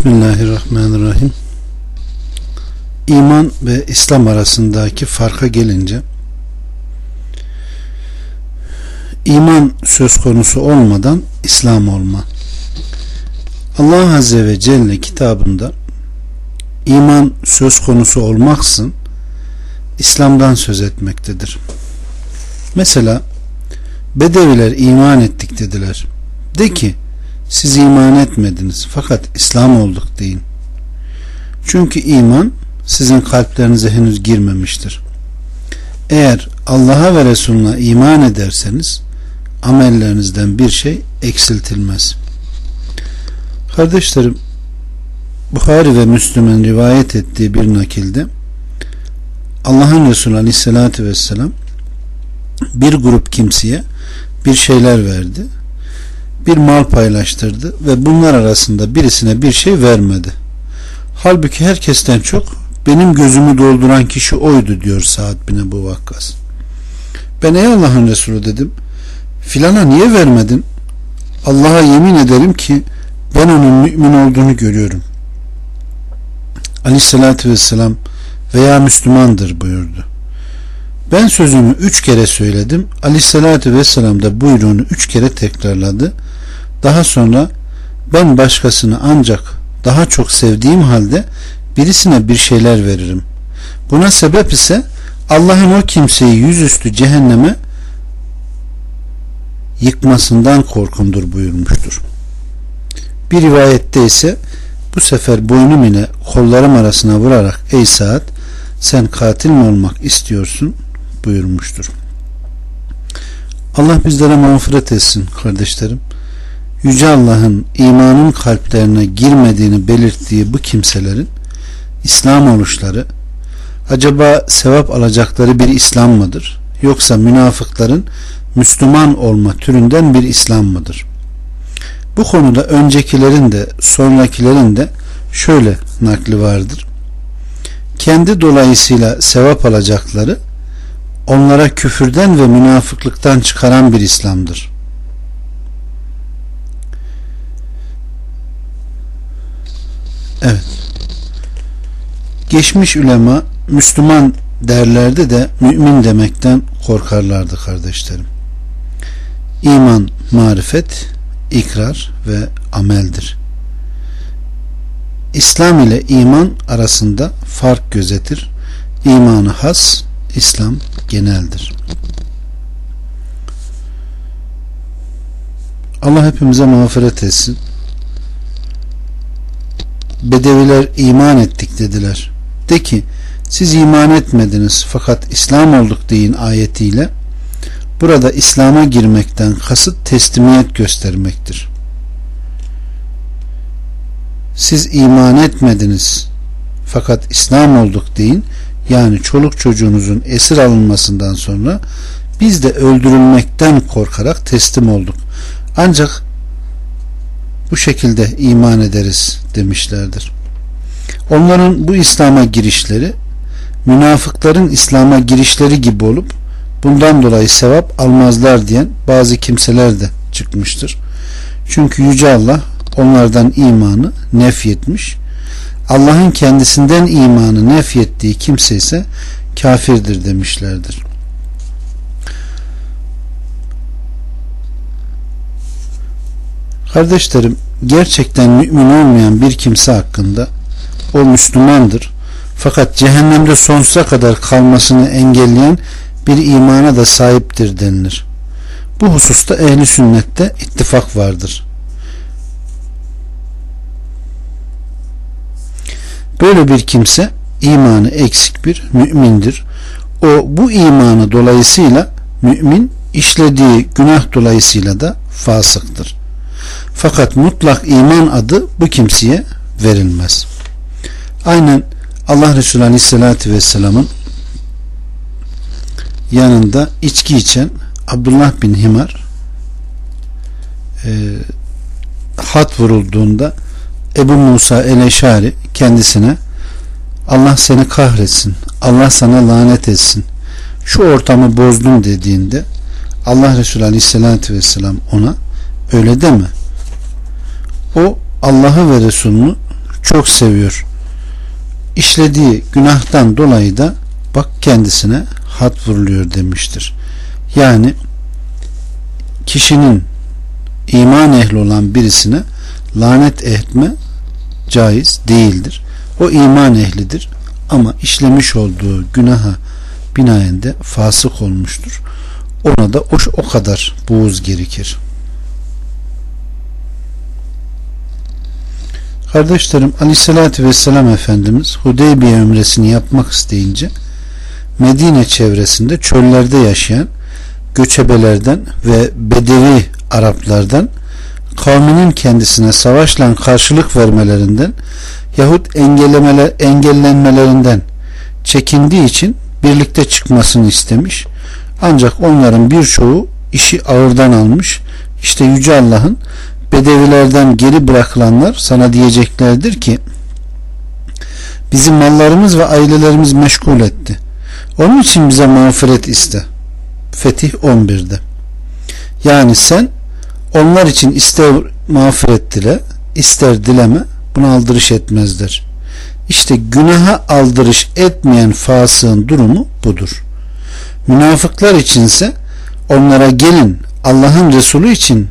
Bismillahirrahmanirrahim. İman ve İslam arasındaki farka gelince, iman söz konusu olmadan İslam olma. Allah Azze ve Celle kitabında iman söz konusu olmaksızın İslam'dan söz etmektedir. Mesela Bedeviler iman ettik dediler. De ki siz iman etmediniz fakat İslam olduk deyin. Çünkü iman sizin kalplerinize henüz girmemiştir. Eğer Allah'a ve Resulüne iman ederseniz amellerinizden bir şey eksiltilmez. Kardeşlerim, Buhari ve Müslüm'ün rivayet ettiği bir nakilde Allah'ın Resulü Aleyhisselatü Vesselam bir grup kimseye bir şeyler verdi. Bir mal paylaştırdı ve bunlar arasında birisine bir şey vermedi. Halbuki herkesten çok benim gözümü dolduran kişi oydu diyor Sa'd bin Ebu Vakkas. Ben ey Allah'ın Resulü dedim, filana niye vermedin? Allah'a yemin ederim ki ben onun mümin olduğunu görüyorum. Aleyhissalatü vesselam veya Müslümandır buyurdu. Ben sözümü 3 kere söyledim. Aleyhissalatü vesselam da buyruğunu 3 kere tekrarladı. Daha sonra ben başkasını ancak daha çok sevdiğim halde birisine bir şeyler veririm. Buna sebep ise Allah'ın o kimseyi yüzüstü cehenneme yıkmasından korkumdur buyurmuştur. Bir rivayette ise bu sefer boynum ile kollarım arasına vurarak ey Sa'd, sen katil mi olmak istiyorsun buyurmuştur. Allah bizlere mağfiret etsin kardeşlerim. Yüce Allah'ın imanın kalplerine girmediğini belirttiği bu kimselerin İslam oluşları acaba sevap alacakları bir İslam mıdır? Yoksa münafıkların Müslüman olma türünden bir İslam mıdır? Bu konuda öncekilerin de sonrakilerin de şöyle nakli vardır. Kendi dolayısıyla sevap alacakları onlara küfürden ve münafıklıktan çıkaran bir İslam'dır. Evet. Geçmiş ulema Müslüman derlerdi de mümin demekten korkarlardı kardeşlerim. İman, marifet, ikrar ve ameldir. İslam ile iman arasında fark gözetir. İmanı has, İslam geneldir. Allah hepimize mağfiret etsin. Bedeviler iman ettik dediler. De ki siz iman etmediniz fakat İslam olduk deyin ayetiyle burada İslam'a girmekten kasıt teslimiyet göstermektir. Siz iman etmediniz fakat İslam olduk deyin, yani çoluk çocuğunuzun esir alınmasından sonra biz de öldürülmekten korkarak teslim olduk. Ancak bu şekilde iman ederiz demişlerdir. Onların bu İslam'a girişleri münafıkların İslam'a girişleri gibi olup bundan dolayı sevap almazlar diyen bazı kimseler de çıkmıştır. Çünkü Yüce Allah onlardan imanı nefyetmiş. Allah'ın kendisinden imanı nefyettiği kimse ise kafirdir demişlerdir. Kardeşlerim, gerçekten mümin olmayan bir kimse hakkında o Müslümandır fakat cehennemde sonsuza kadar kalmasını engelleyen bir imana da sahiptir denilir. Bu hususta ehli sünnette ittifak vardır. Böyle bir kimse imanı eksik bir mümindir. O bu imanı dolayısıyla mümin, işlediği günah dolayısıyla da fasıktır. Fakat mutlak iman adı bu kimseye verilmez. Aynen Allah Resulü Aleyhisselatü Vesselam'ın yanında içki içen Abdullah bin Himar hat vurulduğunda Ebu Musa el-Eşari kendisine Allah seni kahretsin, Allah sana lanet etsin, şu ortamı bozdun dediğinde Allah Resulü Aleyhisselatü Vesselam ona öyle deme, o Allah'ı ve Resulünü çok seviyor. İşlediği günahtan dolayı da bak kendisine hat vuruluyor demiştir. Yani kişinin iman ehli olan birisine lanet etme caiz değildir. O iman ehlidir ama işlemiş olduğu günaha binaen de fasık olmuştur. Ona da o kadar buğz gerekir. Kardeşlerim, Aleyhisselatü Vesselam Efendimiz Hudeybiye Ümresini yapmak isteyince Medine çevresinde çöllerde yaşayan göçebelerden ve Bedevi Araplardan kavminin kendisine savaşla karşılık vermelerinden yahut engellenmelerinden çekindiği için birlikte çıkmasını istemiş. Ancak onların birçoğu işi ağırdan almış. İşte Yüce Allah'ın Bedevilerden geri bırakılanlar sana diyeceklerdir ki bizim mallarımız ve ailelerimiz meşgul etti. Onun için bize mağfiret iste. Fetih 11'de. Yani sen onlar için ister mağfiret dile, ister dileme, buna aldırış etmezler. İşte günaha aldırış etmeyen fasığın durumu budur. Münafıklar içinse onlara gelin Allah'ın Resulü için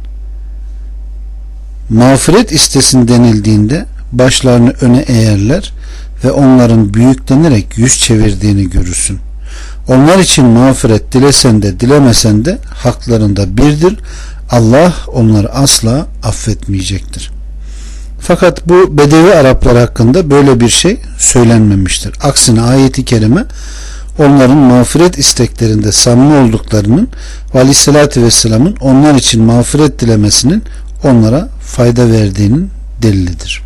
mağfiret istesin denildiğinde başlarını öne eğerler ve onların büyüklenerek yüz çevirdiğini görürsün. Onlar için mağfiret dilesen de dilemesen de haklarında birdir. Allah onları asla affetmeyecektir. Fakat bu Bedevi Araplar hakkında böyle bir şey söylenmemiştir. Aksine ayet-i kerime onların mağfiret isteklerinde samimi olduklarının ve Aleyhisselatü Vesselam'ın onlar için mağfiret dilemesinin onlara fayda verdiğinin delilidir.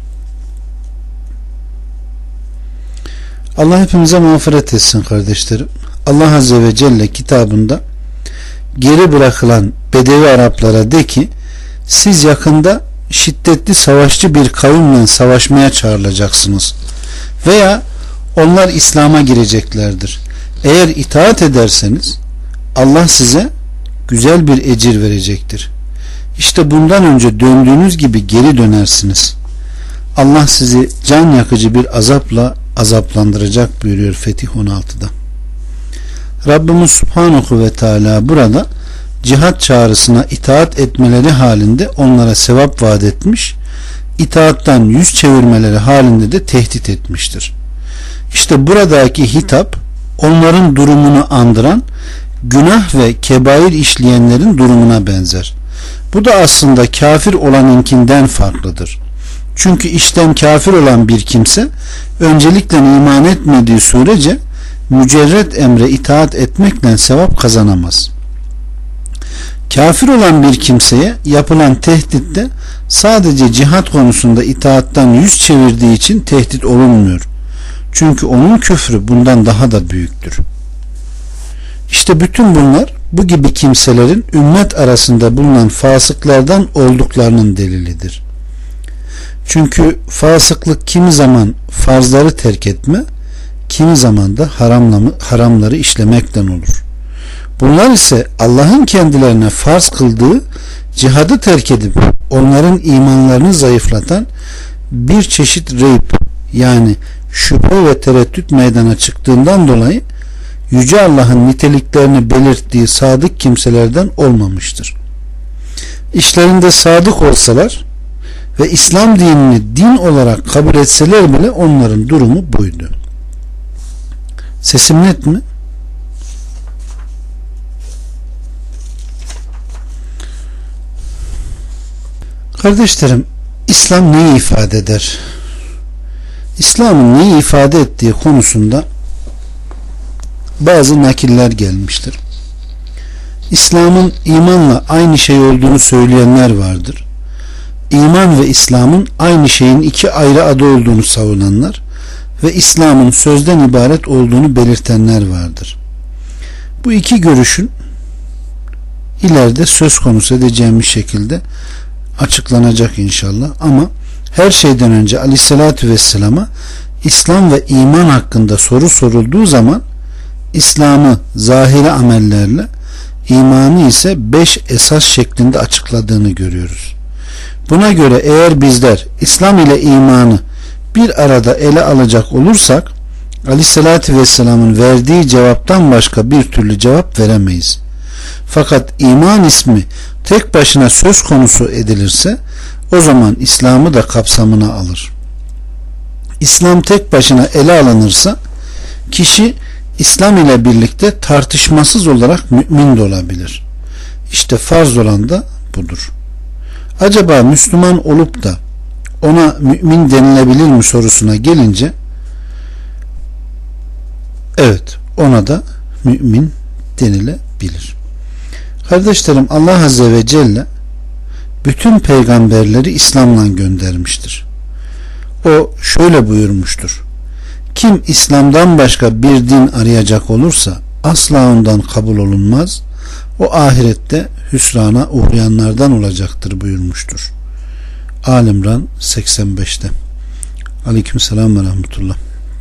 Allah hepimize mağfiret etsin kardeşlerim. Allah Azze ve Celle kitabında geri bırakılan Bedevi Araplara de ki siz yakında şiddetli savaşçı bir kavimle savaşmaya çağrılacaksınız veya onlar İslam'a gireceklerdir. Eğer itaat ederseniz Allah size güzel bir ecir verecektir. İşte bundan önce döndüğünüz gibi geri dönersiniz. Allah sizi can yakıcı bir azapla azaplandıracak buyuruyor Fetih 16'da. Rabbimiz Subhanahu ve Teala burada cihat çağrısına itaat etmeleri halinde onlara sevap vaat etmiş, itaattan yüz çevirmeleri halinde de tehdit etmiştir. İşte buradaki hitap onların durumunu andıran günah ve kebair işleyenlerin durumuna benzer. Bu da aslında kafir olanınkinden farklıdır. Çünkü işten kafir olan bir kimse öncelikle iman etmediği sürece mücerret emre itaat etmekle sevap kazanamaz. Kafir olan bir kimseye yapılan tehditte sadece cihat konusunda itaattan yüz çevirdiği için tehdit olunmuyor. Çünkü onun küfrü bundan daha da büyüktür. İşte bütün bunlar bu gibi kimselerin ümmet arasında bulunan fasıklardan olduklarının delilidir. Çünkü fasıklık kimi zaman farzları terk etme, kimi zaman da haramları işlemekten olur. Bunlar ise Allah'ın kendilerine farz kıldığı cihadı terk edip onların imanlarını zayıflatan bir çeşit reyb, yani şüphe ve tereddüt meydana çıktığından dolayı Yüce Allah'ın niteliklerini belirttiği sadık kimselerden olmamıştır. İşlerinde sadık olsalar ve İslam dinini din olarak kabul etseler bile onların durumu buydu. Sesim net mi? Kardeşlerim, İslam neyi ifade eder? İslam'ın neyi ifade ettiği konusunda bazı nakiller gelmiştir. İslam'ın imanla aynı şey olduğunu söyleyenler vardır. İman ve İslam'ın aynı şeyin iki ayrı adı olduğunu savunanlar ve İslam'ın sözden ibaret olduğunu belirtenler vardır. Bu iki görüşün ileride söz konusu edeceğimiz şekilde açıklanacak inşallah, ama her şeyden önce Aleyhisselatü Vesselam'a İslam ve iman hakkında soru sorulduğu zaman İslam'ı zahiri amellerle, imanı ise 5 esas şeklinde açıkladığını görüyoruz. Buna göre eğer bizler İslam ile imanı bir arada ele alacak olursak Aleyhisselatü Vesselam'ın verdiği cevaptan başka bir türlü cevap veremeyiz. Fakat iman ismi tek başına söz konusu edilirse o zaman İslam'ı da kapsamına alır. İslam tek başına ele alınırsa kişi İslam ile birlikte tartışmasız olarak mümin de olabilir. İşte farz olan da budur. Acaba Müslüman olup da ona mümin denilebilir mi sorusuna gelince evet, ona da mümin denilebilir. Kardeşlerim, Allah Azze ve Celle bütün peygamberleri İslam'la göndermiştir. O şöyle buyurmuştur: kim İslam'dan başka bir din arayacak olursa asla ondan kabul olunmaz, o ahirette hüsrana uğrayanlardan olacaktır buyurmuştur. Ali-İmran 85'te. Aleykümselam ve rahmetullah.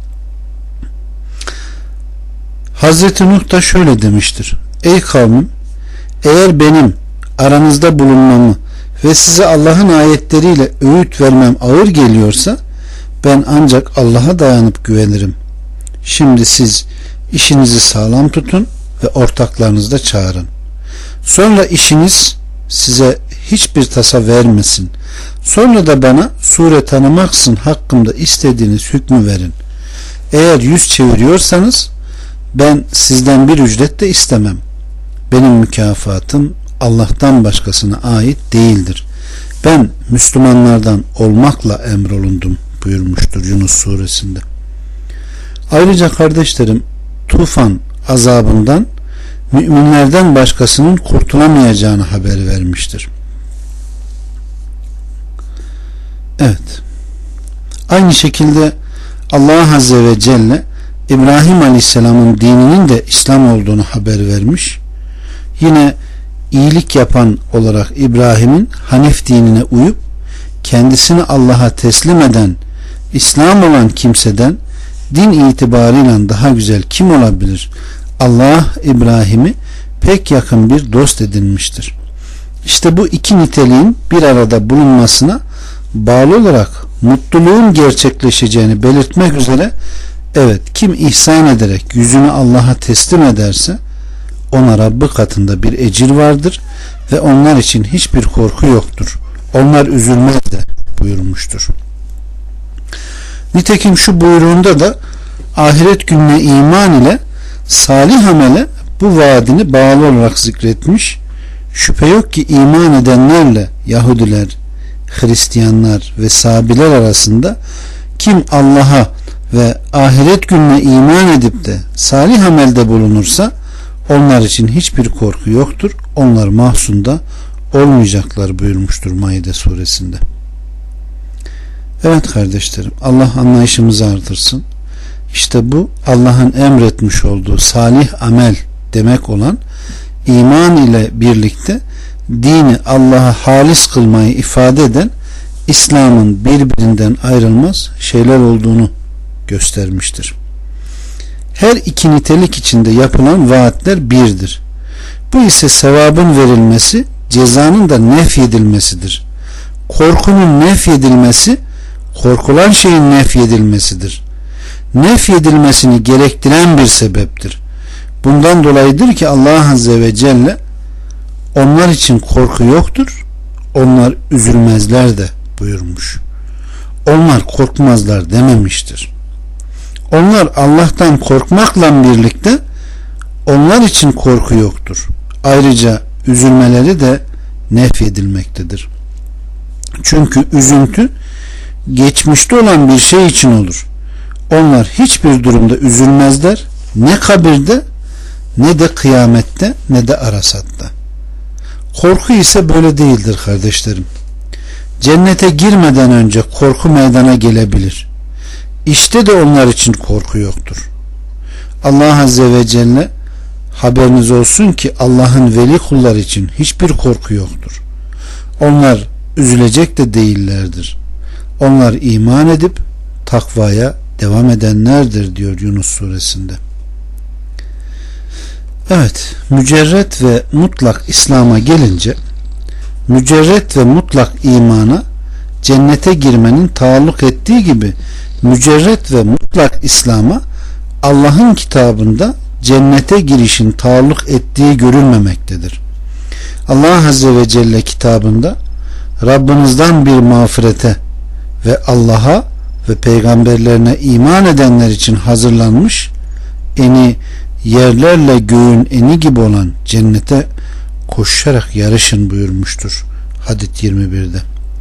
Hazreti Nuh da şöyle demiştir: ey kavmim, eğer benim aranızda bulunmamı ve size Allah'ın ayetleriyle öğüt vermem ağır geliyorsa ben ancak Allah'a dayanıp güvenirim. Şimdi siz işinizi sağlam tutun ve ortaklarınızı da çağırın. Sonra işiniz size hiçbir tasa vermesin. Sonra da bana sure tanımaksın hakkımda istediğiniz hükmü verin. Eğer yüz çeviriyorsanız ben sizden bir ücret de istemem. Benim mükafatım Allah'tan başkasına ait değildir. Ben Müslümanlardan olmakla emrolundum buyurmuştur Yunus suresinde. Ayrıca kardeşlerim, tufan azabından müminlerden başkasının kurtulamayacağını haber vermiştir. Evet. Aynı şekilde Allah Azze ve Celle İbrahim Aleyhisselam'ın dininin de İslam olduğunu haber vermiş. Yine iyilik yapan olarak İbrahim'in Hanif dinine uyup kendisini Allah'a teslim eden İslam olan kimseden din itibarıyla daha güzel kim olabilir? Allah İbrahim'i pek yakın bir dost edinmiştir. İşte bu iki niteliğin bir arada bulunmasına bağlı olarak mutluluğun gerçekleşeceğini belirtmek üzere evet, kim ihsan ederek yüzünü Allah'a teslim ederse ona Rabbi katında bir ecir vardır ve onlar için hiçbir korku yoktur. Onlar üzülmez de buyurmuştur. Nitekim şu buyruğunda da ahiret gününe iman ile salih amele bu vaadini bağlı olarak zikretmiş. Şüphe yok ki iman edenlerle Yahudiler, Hristiyanlar ve Sabiler arasında kim Allah'a ve ahiret gününe iman edip de salih amelde bulunursa onlar için hiçbir korku yoktur. Onlar mahzunda olmayacaklar buyurmuştur Maide suresinde. Evet kardeşlerim, Allah anlayışımızı artırsın. İşte bu Allah'ın emretmiş olduğu salih amel demek olan iman ile birlikte dini Allah'a halis kılmayı ifade eden İslam'ın birbirinden ayrılmaz şeyler olduğunu göstermiştir. Her iki nitelik içinde yapılan vaatler birdir. Bu ise sevabın verilmesi, cezanın da nefyedilmesidir. Korkunun nefyedilmesi, korkulan şeyin nefyedilmesidir. Nefyedilmesini gerektiren bir sebeptir. Bundan dolayıdır ki Allah Azze ve Celle onlar için korku yoktur, onlar üzülmezler de buyurmuş. Onlar korkmazlar dememiştir. Onlar Allah'tan korkmakla birlikte onlar için korku yoktur. Ayrıca üzülmeleri de nefyedilmektedir. Çünkü üzüntü geçmişte olan bir şey için olur. Onlar hiçbir durumda üzülmezler. Ne kabirde, ne de kıyamette, ne de arasatta. Korku ise böyle değildir kardeşlerim. Cennete girmeden önce korku meydana gelebilir. İşte de onlar için korku yoktur. Allah Azze ve Celle haberiniz olsun ki Allah'ın veli kulları için hiçbir korku yoktur. Onlar üzülecek de değillerdir. Onlar iman edip takvaya devam edenlerdir diyor Yunus suresinde. Evet, mücerret ve mutlak İslam'a gelince mücerret ve mutlak imana cennete girmenin taalluk ettiği gibi mücerret ve mutlak İslam'a Allah'ın kitabında cennete girişin taalluk ettiği görülmemektedir. Allah Azze ve Celle kitabında Rabbinizden bir mağfirete ve Allah'a ve peygamberlerine iman edenler için hazırlanmış eni yerlerle göğün eni gibi olan cennete koşarak yarışın buyurmuştur. Hadid 21'de.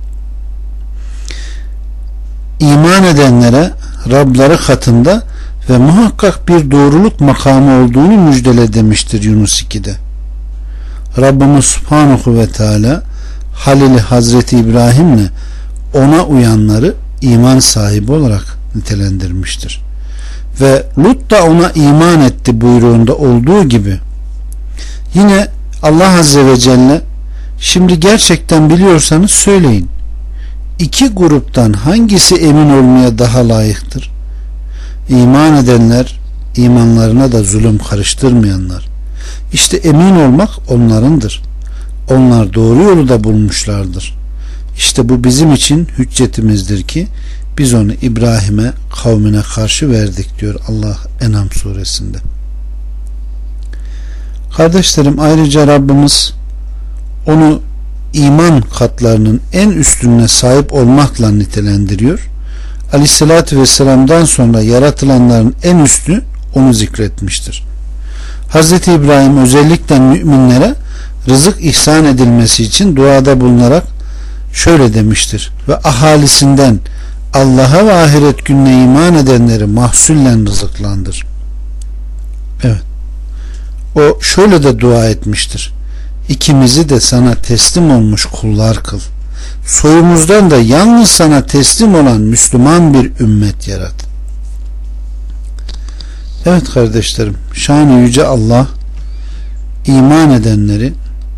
İman edenlere Rabları katında ve muhakkak bir doğruluk makamı olduğunu müjdele demiştir Yunus 2'de. Rabbimiz Subhanahu ve Teala Halil Hazreti İbrahim'le ona uyanları iman sahibi olarak nitelendirmiştir. Ve Lut da ona iman etti buyruğunda olduğu gibi yine Allah Azze ve Celle şimdi gerçekten biliyorsanız söyleyin. İki gruptan hangisi emin olmaya daha layıktır? İman edenler, imanlarına da zulüm karıştırmayanlar. İşte emin olmak onlarındır. Onlar doğru yolu da bulmuşlardır. İşte bu bizim için hüccetimizdir ki biz onu İbrahim'e kavmine karşı verdik diyor Allah En'am suresinde. Kardeşlerim, ayrıca Rabbimiz onu iman katlarının en üstününe sahip olmakla nitelendiriyor. Aleyhissalatü vesselam'dan sonra yaratılanların en üstü onu zikretmiştir. Hz. İbrahim özellikle müminlere rızık ihsan edilmesi için duada bulunarak şöyle demiştir: ve ahalisinden Allah'a ve ahiret gününe iman edenleri mahsullen rızıklandır. Evet. O şöyle de dua etmiştir: İkimizi de sana teslim olmuş kullar kıl. Soyumuzdan da yalnız sana teslim olan Müslüman bir ümmet yarat. Evet kardeşlerim, şan-ı yüce Allah iman edenleri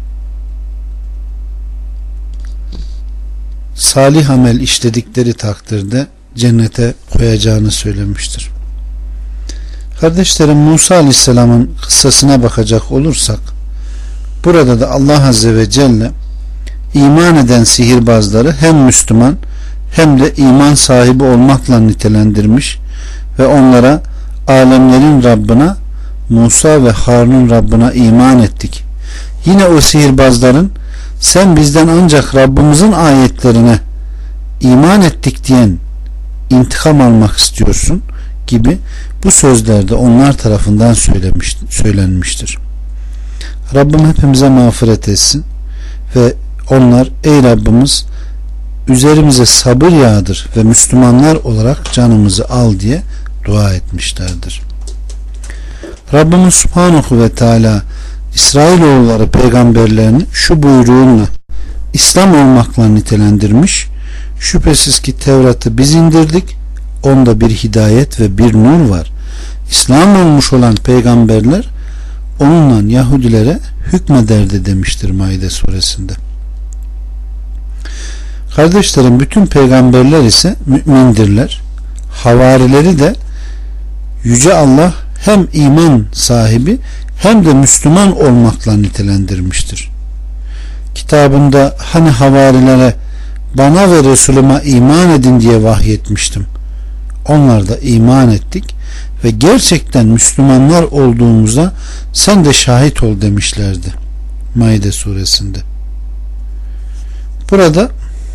salih amel işledikleri takdirde cennete koyacağını söylemiştir. Kardeşlerim, Musa Aleyhisselam'ın kıssasına bakacak olursak burada da Allah Azze ve Celle iman eden sihirbazları hem Müslüman hem de iman sahibi olmakla nitelendirmiş ve onlara alemlerin Rabbına, Musa ve Harun'un Rabbına iman ettik. Yine o sihirbazların sen bizden ancak Rabbimizin ayetlerine iman ettik diyen intikam almak istiyorsun gibi bu sözlerde onlar tarafından söylenmiştir. Rabbim hepimize mağfiret etsin ve onlar ey Rabbimiz üzerimize sabır yağdır ve Müslümanlar olarak canımızı al diye dua etmişlerdir. Rabbimiz Subhanahu ve Teala İsrailoğulları peygamberlerini şu buyruğunla İslam olmakla nitelendirmiş: şüphesiz ki Tevrat'ı biz indirdik, onda bir hidayet ve bir nur var. İslam olmuş olan peygamberler onunla Yahudilere hükmederdi demiştir Maide suresinde. Kardeşlerim, bütün peygamberler ise mümindirler. Havarileri de Yüce Allah hem iman sahibi hem de Müslüman olmakla nitelendirmiştir. Kitabında hani havarilere bana ve Resulüme iman edin diye vahyetmiştim. Onlar da iman ettik ve gerçekten Müslümanlar olduğumuza sen de şahit ol demişlerdi Maide suresinde. Burada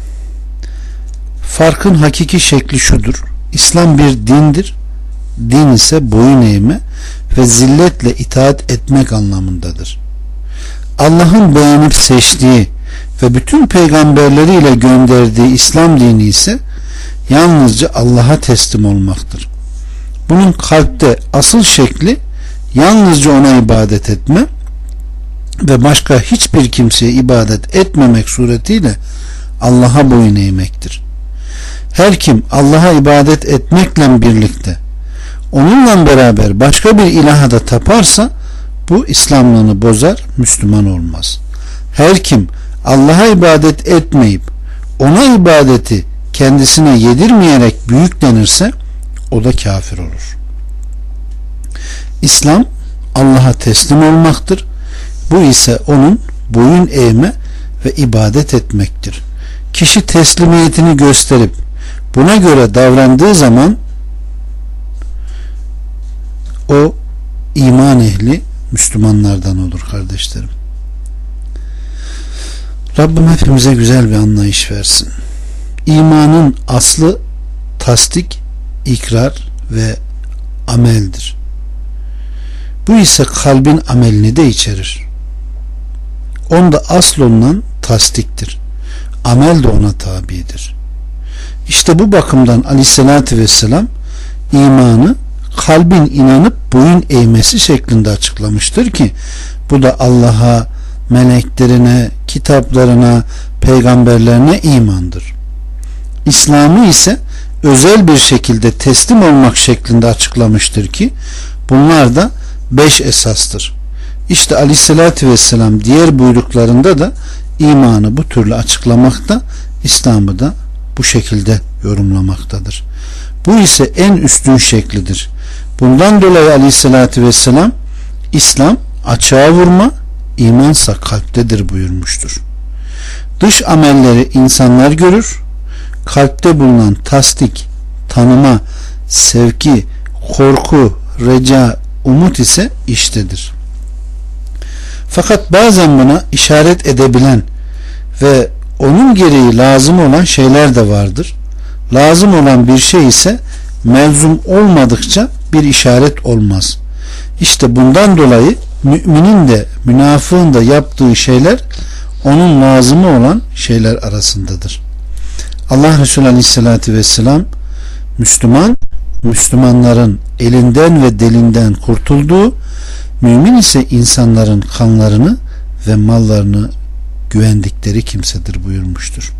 farkın hakiki şekli şudur: İslam bir dindir. Din ise boyun eğme ve zilletle itaat etmek anlamındadır. Allah'ın beğenip seçtiği ve bütün peygamberleriyle gönderdiği İslam dini ise yalnızca Allah'a teslim olmaktır. Bunun kalpte asıl şekli yalnızca ona ibadet etme ve başka hiçbir kimseye ibadet etmemek suretiyle Allah'a boyun eğmektir. Her kim Allah'a ibadet etmekle birlikte onunla beraber başka bir ilaha da taparsa bu İslamlığını bozar, Müslüman olmaz. Her kim Allah'a ibadet etmeyip ona ibadeti kendisine yedirmeyerek büyüklenirse o da kafir olur. İslam Allah'a teslim olmaktır. Bu ise onun boyun eğme ve ibadet etmektir. kişi teslimiyetini gösterip buna göre davrandığı zaman o iman ehli Müslümanlardan olur kardeşlerim. Rabbim hepimize güzel bir anlayış versin. İmanın aslı tasdik, ikrar ve ameldir. Bu ise kalbin amelini de içerir. Onda asıl olunan tasdiktir. Amel de ona tabidir. İşte bu bakımdan Aleyhisselatü Vesselam imanı kalbin inanıp boyun eğmesi şeklinde açıklamıştır ki bu da Allah'a, meleklerine, kitaplarına, peygamberlerine imandır. İslam'ı ise özel bir şekilde teslim olmak şeklinde açıklamıştır ki bunlar da 5 esastır. İşte Aleyhisselatü Vesselam diğer buyruklarında da imanı bu türlü açıklamakta, İslam'ı da bu şekilde yorumlamaktadır. Bu ise en üstün şeklidir. Bundan dolayı Aleyhisselatü Vesselam İslam açığa vurma, imansa kalptedir buyurmuştur. Dış amelleri insanlar görür, kalpte bulunan tasdik, tanıma, sevki, korku, reca, umut ise içtedir. Fakat bazen buna işaret edebilen ve onun gereği lazım olan şeyler de vardır. Lazım olan bir şey ise melzum olmadıkça bir işaret olmaz. İşte bundan dolayı müminin de münafığın da yaptığı şeyler onun lazımı olan şeyler arasındadır. Allah Resulü Aleyhisselatü Vesselam Müslümanların elinden ve delinden kurtulduğu, mümin ise insanların kanlarını ve mallarını güvendikleri kimsedir buyurmuştur.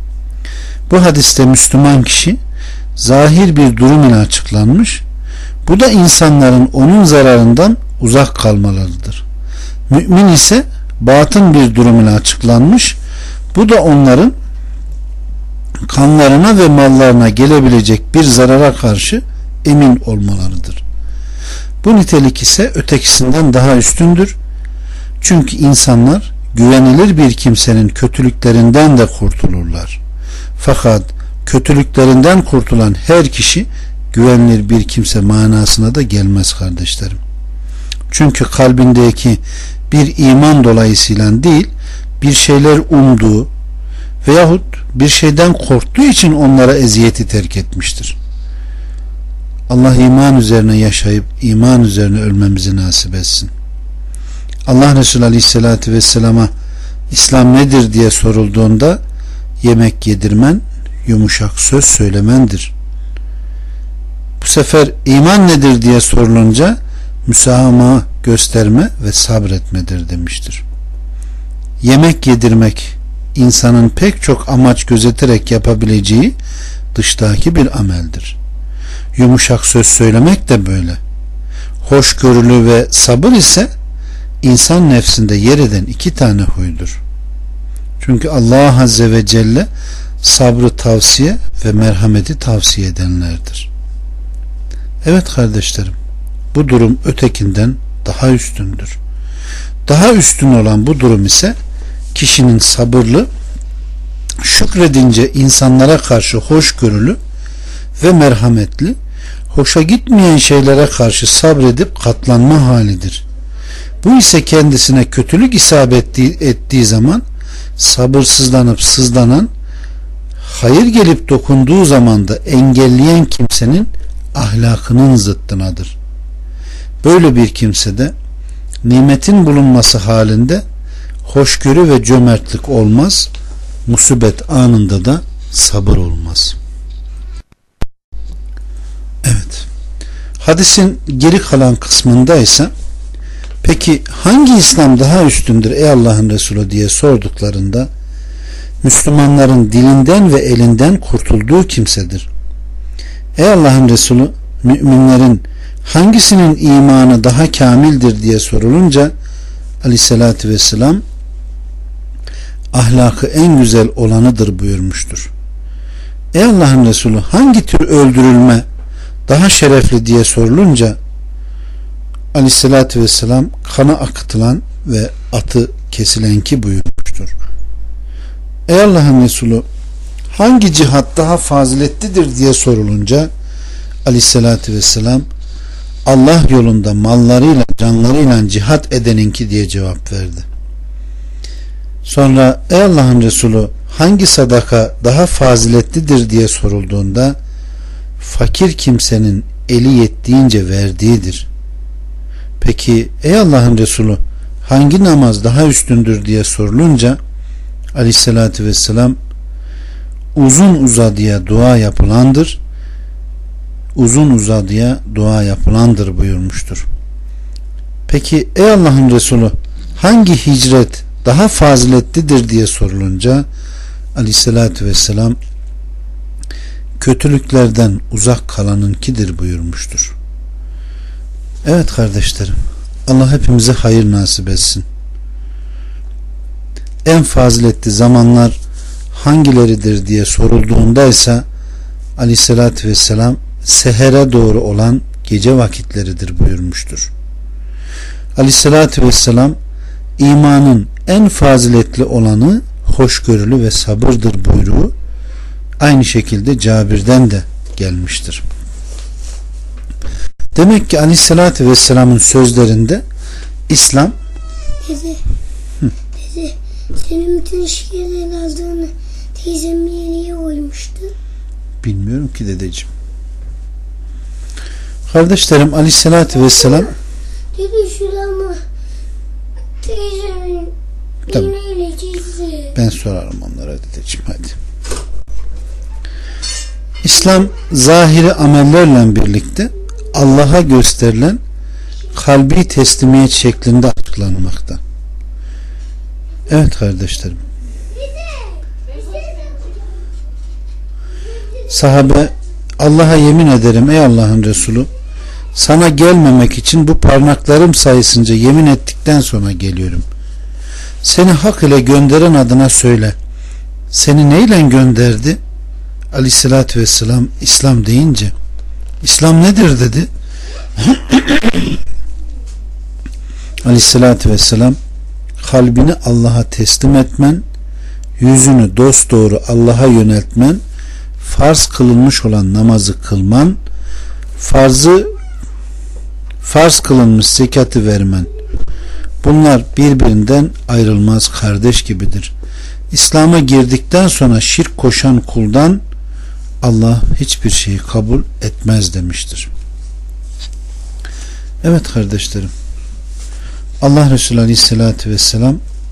Bu hadiste Müslüman kişi zahir bir durum ile açıklanmış. Bu da insanların onun zararından uzak kalmalarıdır. Mümin ise batın bir durum ile açıklanmış. Bu da onların kanlarına ve mallarına gelebilecek bir zarara karşı emin olmalarıdır. Bu nitelik ise ötekisinden daha üstündür. Çünkü insanlar güvenilir bir kimsenin kötülüklerinden de kurtulurlar. Fakat kötülüklerinden kurtulan her kişi güvenilir bir kimse manasına da gelmez kardeşlerim. Çünkü kalbindeki bir iman dolayısıyla değil, bir şeyler umduğu veyahut bir şeyden korktuğu için onlara eziyeti terk etmiştir. Allah iman üzerine yaşayıp iman üzerine ölmemizi nasip etsin. Allah Resulü Aleyhisselatü Vesselam'a İslam nedir diye sorulduğunda yemek yedirmen, yumuşak söz söylemendir. Bu sefer iman nedir diye sorulunca müsamaha gösterme ve sabretmedir demiştir. Yemek yedirmek insanın pek çok amaç gözeterek yapabileceği dıştaki bir ameldir. Yumuşak söz söylemek de böyle. Hoşgörülü ve sabır ise insan nefsinde yer eden 2 tane huydur. Çünkü Allah Azze ve Celle sabrı tavsiye ve merhameti tavsiye edenlerdir. Evet kardeşlerim, bu durum ötekinden daha üstündür. Daha üstün olan bu durum ise kişinin sabırlı, şükredince insanlara karşı hoşgörülü ve merhametli, hoşa gitmeyen şeylere karşı sabredip katlanma halidir. Bu ise kendisine kötülük isabet ettiği zaman sabırsızlanıp sızlanan, hayır gelip dokunduğu zaman da engelleyen kimsenin ahlakının zıttınadır. Böyle bir kimsede nimetin bulunması halinde hoşgörü ve cömertlik olmaz, musibet anında da sabır olmaz. Evet. Hadisin geri kalan kısmında ise peki hangi İslam daha üstündür ey Allah'ın Resulü diye sorduklarında Müslümanların dilinden ve elinden kurtulduğu kimsedir. Ey Allah'ın Resulü, müminlerin hangisinin imanı daha kamildir diye sorulunca Aleyhisselatü Vesselam ahlakı en güzel olanıdır buyurmuştur. Ey Allah'ın Resulü, hangi tür öldürülme daha şerefli diye sorulunca Aleyhisselatü Vesselam kana akıtılan ve atı kesilen ki buyurmuştur. Ey Allah'ın Resulü, hangi cihat daha faziletlidir diye sorulunca Aleyhisselatü Vesselam Allah yolunda mallarıyla canlarıyla cihat edeninki diye cevap verdi. Sonra ey Allah'ın Resulü hangi sadaka daha faziletlidir diye sorulduğunda fakir kimsenin eli yettiğince verdiğidir. Peki ey Allah'ın Resulü hangi namaz daha üstündür diye sorulunca Aleyhisselatü Vesselam uzun uzadıya dua yapılandır, uzun uzadıya dua yapılandır buyurmuştur. Peki ey Allah'ın Resulü hangi hicret daha faziletlidir diye sorulunca Aleyhisselatü Vesselam kötülüklerden uzak kalanınkidir buyurmuştur. Evet kardeşlerim, Allah hepimize hayır nasip etsin. En faziletli zamanlar hangileridir diye sorulduğunda ise Aleyhisselatü Vesselam sehere doğru olan gece vakitleridir buyurmuştur. Aleyhisselatü Vesselam imanın en faziletli olanı hoşgörülü ve sabırdır buyruğu aynı şekilde Cabir'den de gelmiştir. Demek ki Aleyhisselatü Vesselam'ın sözlerinde İslam Teyze senin bütün şiirlerin yazdığını teyzem nereye koymuştu? Bilmiyorum ki dedeciğim. Kardeşlerim Aleyhisselatü Vesselam Dedi şuramı teyzemin iğneyle çizdi. Ben sorarım onlara dedeciğim hadi. İslam zahiri amellerle birlikte Allah'a gösterilen kalbi teslimiyet şeklinde açıklanmakta. Evet kardeşlerim. Sahabe Allah'a yemin ederim ey Allah'ın Resulü sana gelmemek için bu parmaklarım sayısınca yemin ettikten sonra geliyorum. Seni hak ile gönderen adına söyle. Seni neyle gönderdi? Aleyhissalatü vesselam İslam deyince İslam nedir dedi. Aleyhissalatü vesselam kalbini Allah'a teslim etmen, yüzünü dosdoğru Allah'a yöneltmen, farz kılınmış olan namazı kılman, farz kılınmış zekatı vermen, bunlar birbirinden ayrılmaz kardeş gibidir. İslam'a girdikten sonra şirk koşan kuldan Allah hiçbir şeyi kabul etmez demiştir. Evet kardeşlerim, Allah Resulü Aleyhisselatü Vesselam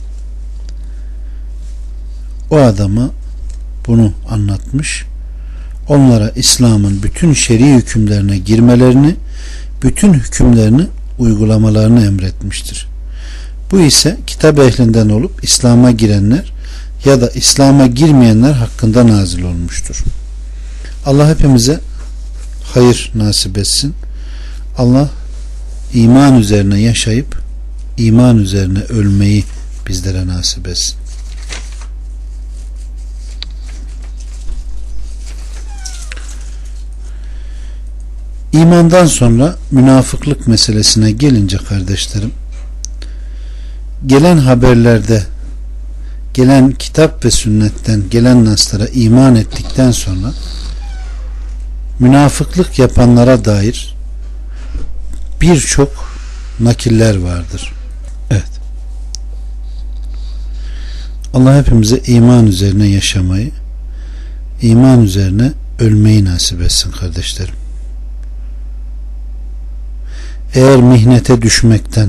o adama bunu anlatmış, onlara İslam'ın bütün şer'i hükümlerine girmelerini, bütün hükümlerini uygulamalarını emretmiştir. Bu ise kitap ehlinden olup İslam'a girenler ya da İslam'a girmeyenler hakkında nazil olmuştur. Allah hepimize hayır nasip etsin. Allah iman üzerine yaşayıp iman üzerine ölmeyi bizlere nasip etsin. İmandan sonra münafıklık meselesine gelince kardeşlerim, gelen haberlerde, gelen kitap ve sünnetten gelen naslara iman ettikten sonra münafıklık yapanlara dair birçok nakiller vardır. Evet. Allah hepimize iman üzerine yaşamayı, iman üzerine ölmeyi nasip etsin kardeşlerim. Eğer mihnete düşmekten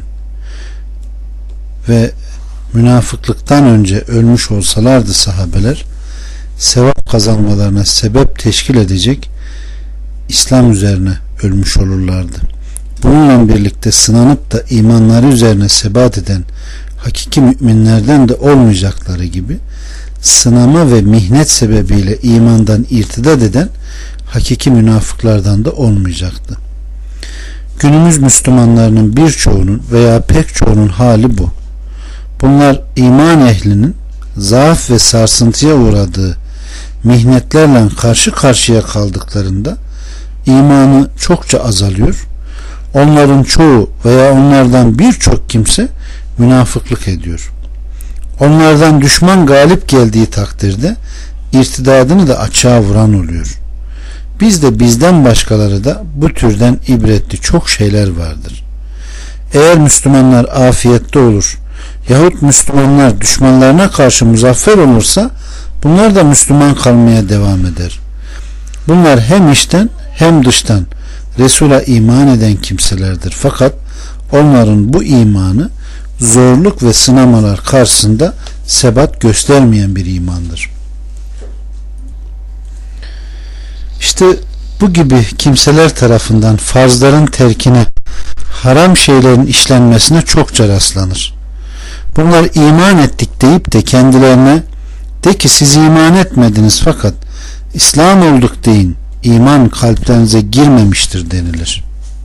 ve münafıklıktan önce ölmüş olsalardı sahabeler, sevap kazanmalarına sebep teşkil edecek İslam üzerine ölmüş olurlardı. Bununla birlikte sınanıp da imanları üzerine sebat eden hakiki müminlerden de olmayacakları gibi sınama ve mihnet sebebiyle imandan irtidat eden hakiki münafıklardan da olmayacaktı. Günümüz Müslümanlarının birçoğunun veya pek çoğunun hali bu. Bunlar iman ehlinin zaaf ve sarsıntıya uğradığı mihnetlerle karşı karşıya kaldıklarında imanı çokça azalıyor. Onların çoğu veya onlardan birçok kimse münafıklık ediyor. Onlardan düşman galip geldiği takdirde irtidadını da açığa vuran oluyor. Bizden başkaları da bu türden ibretli çok şeyler vardır. Eğer Müslümanlar afiyette olur yahut Müslümanlar düşmanlarına karşı muzaffer olursa bunlar da Müslüman kalmaya devam eder. Bunlar hem içten hem dıştan Resul'a iman eden kimselerdir. Fakat onların bu imanı zorluk ve sınamalar karşısında sebat göstermeyen bir imandır. İşte bu gibi kimseler tarafından farzların terkine, haram şeylerin işlenmesine çokça rastlanır. Bunlar iman ettik deyip de kendilerine de ki siz iman etmediniz fakat İslam olduk deyin, iman kalplerinize girmemiştir denilir.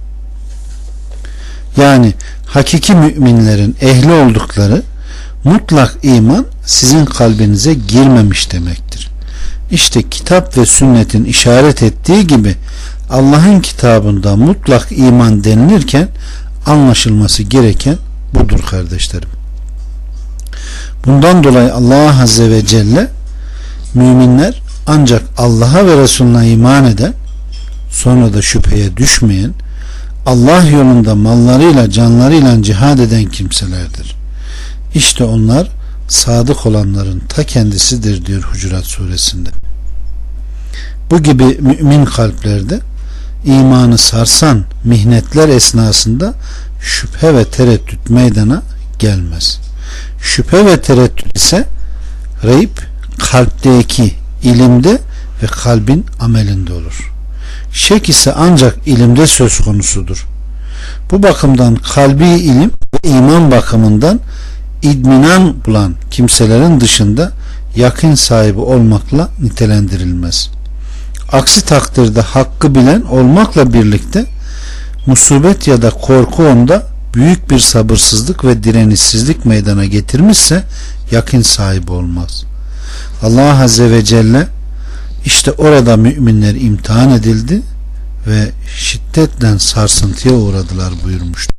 Yani hakiki müminlerin ehli oldukları mutlak iman sizin kalbinize girmemiş demektir. İşte kitap ve sünnetin işaret ettiği gibi Allah'ın kitabında mutlak iman denilirken anlaşılması gereken budur kardeşlerim. Bundan dolayı Allah Azze ve Celle müminler ancak Allah'a ve Resulüne iman eden, sonra da şüpheye düşmeyen, Allah yolunda mallarıyla canlarıyla cihad eden kimselerdir. İşte onlar sadık olanların ta kendisidir diyor Hucurat suresinde. Bu gibi mümin kalplerde imanı sarsan mihnetler esnasında şüphe ve tereddüt meydana gelmez. Şüphe ve tereddüt ise reyb kalpteki ilimde ve kalbin amelinde olur. Şek ise ancak ilimde söz konusudur. Bu bakımdan kalbi ilim ve iman bakımından idminan bulan kimselerin dışında yakın sahibi olmakla nitelendirilmez. Aksi takdirde hakkı bilen olmakla birlikte musibet ya da korku onda büyük bir sabırsızlık ve direnişsizlik meydana getirmişse yakın sahibi olmaz. Allah Azze ve Celle işte orada müminler imtihan edildi ve şiddetle sarsıntıya uğradılar buyurmuştur.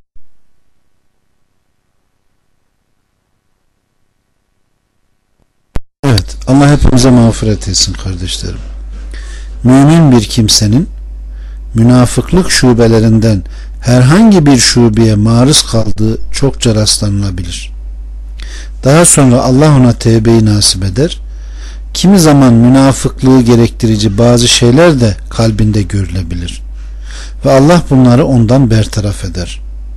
Evet, Allah hepimize mağfiret etsin kardeşlerim. Mümin bir kimsenin münafıklık şubelerinden herhangi bir şubeye maruz kaldığı çokça rastlanılabilir. Daha sonra Allah ona tevbeyi nasip eder. Kimi zaman münafıklığı gerektirici bazı şeyler de kalbinde görülebilir. Ve Allah bunları ondan bertaraf eder.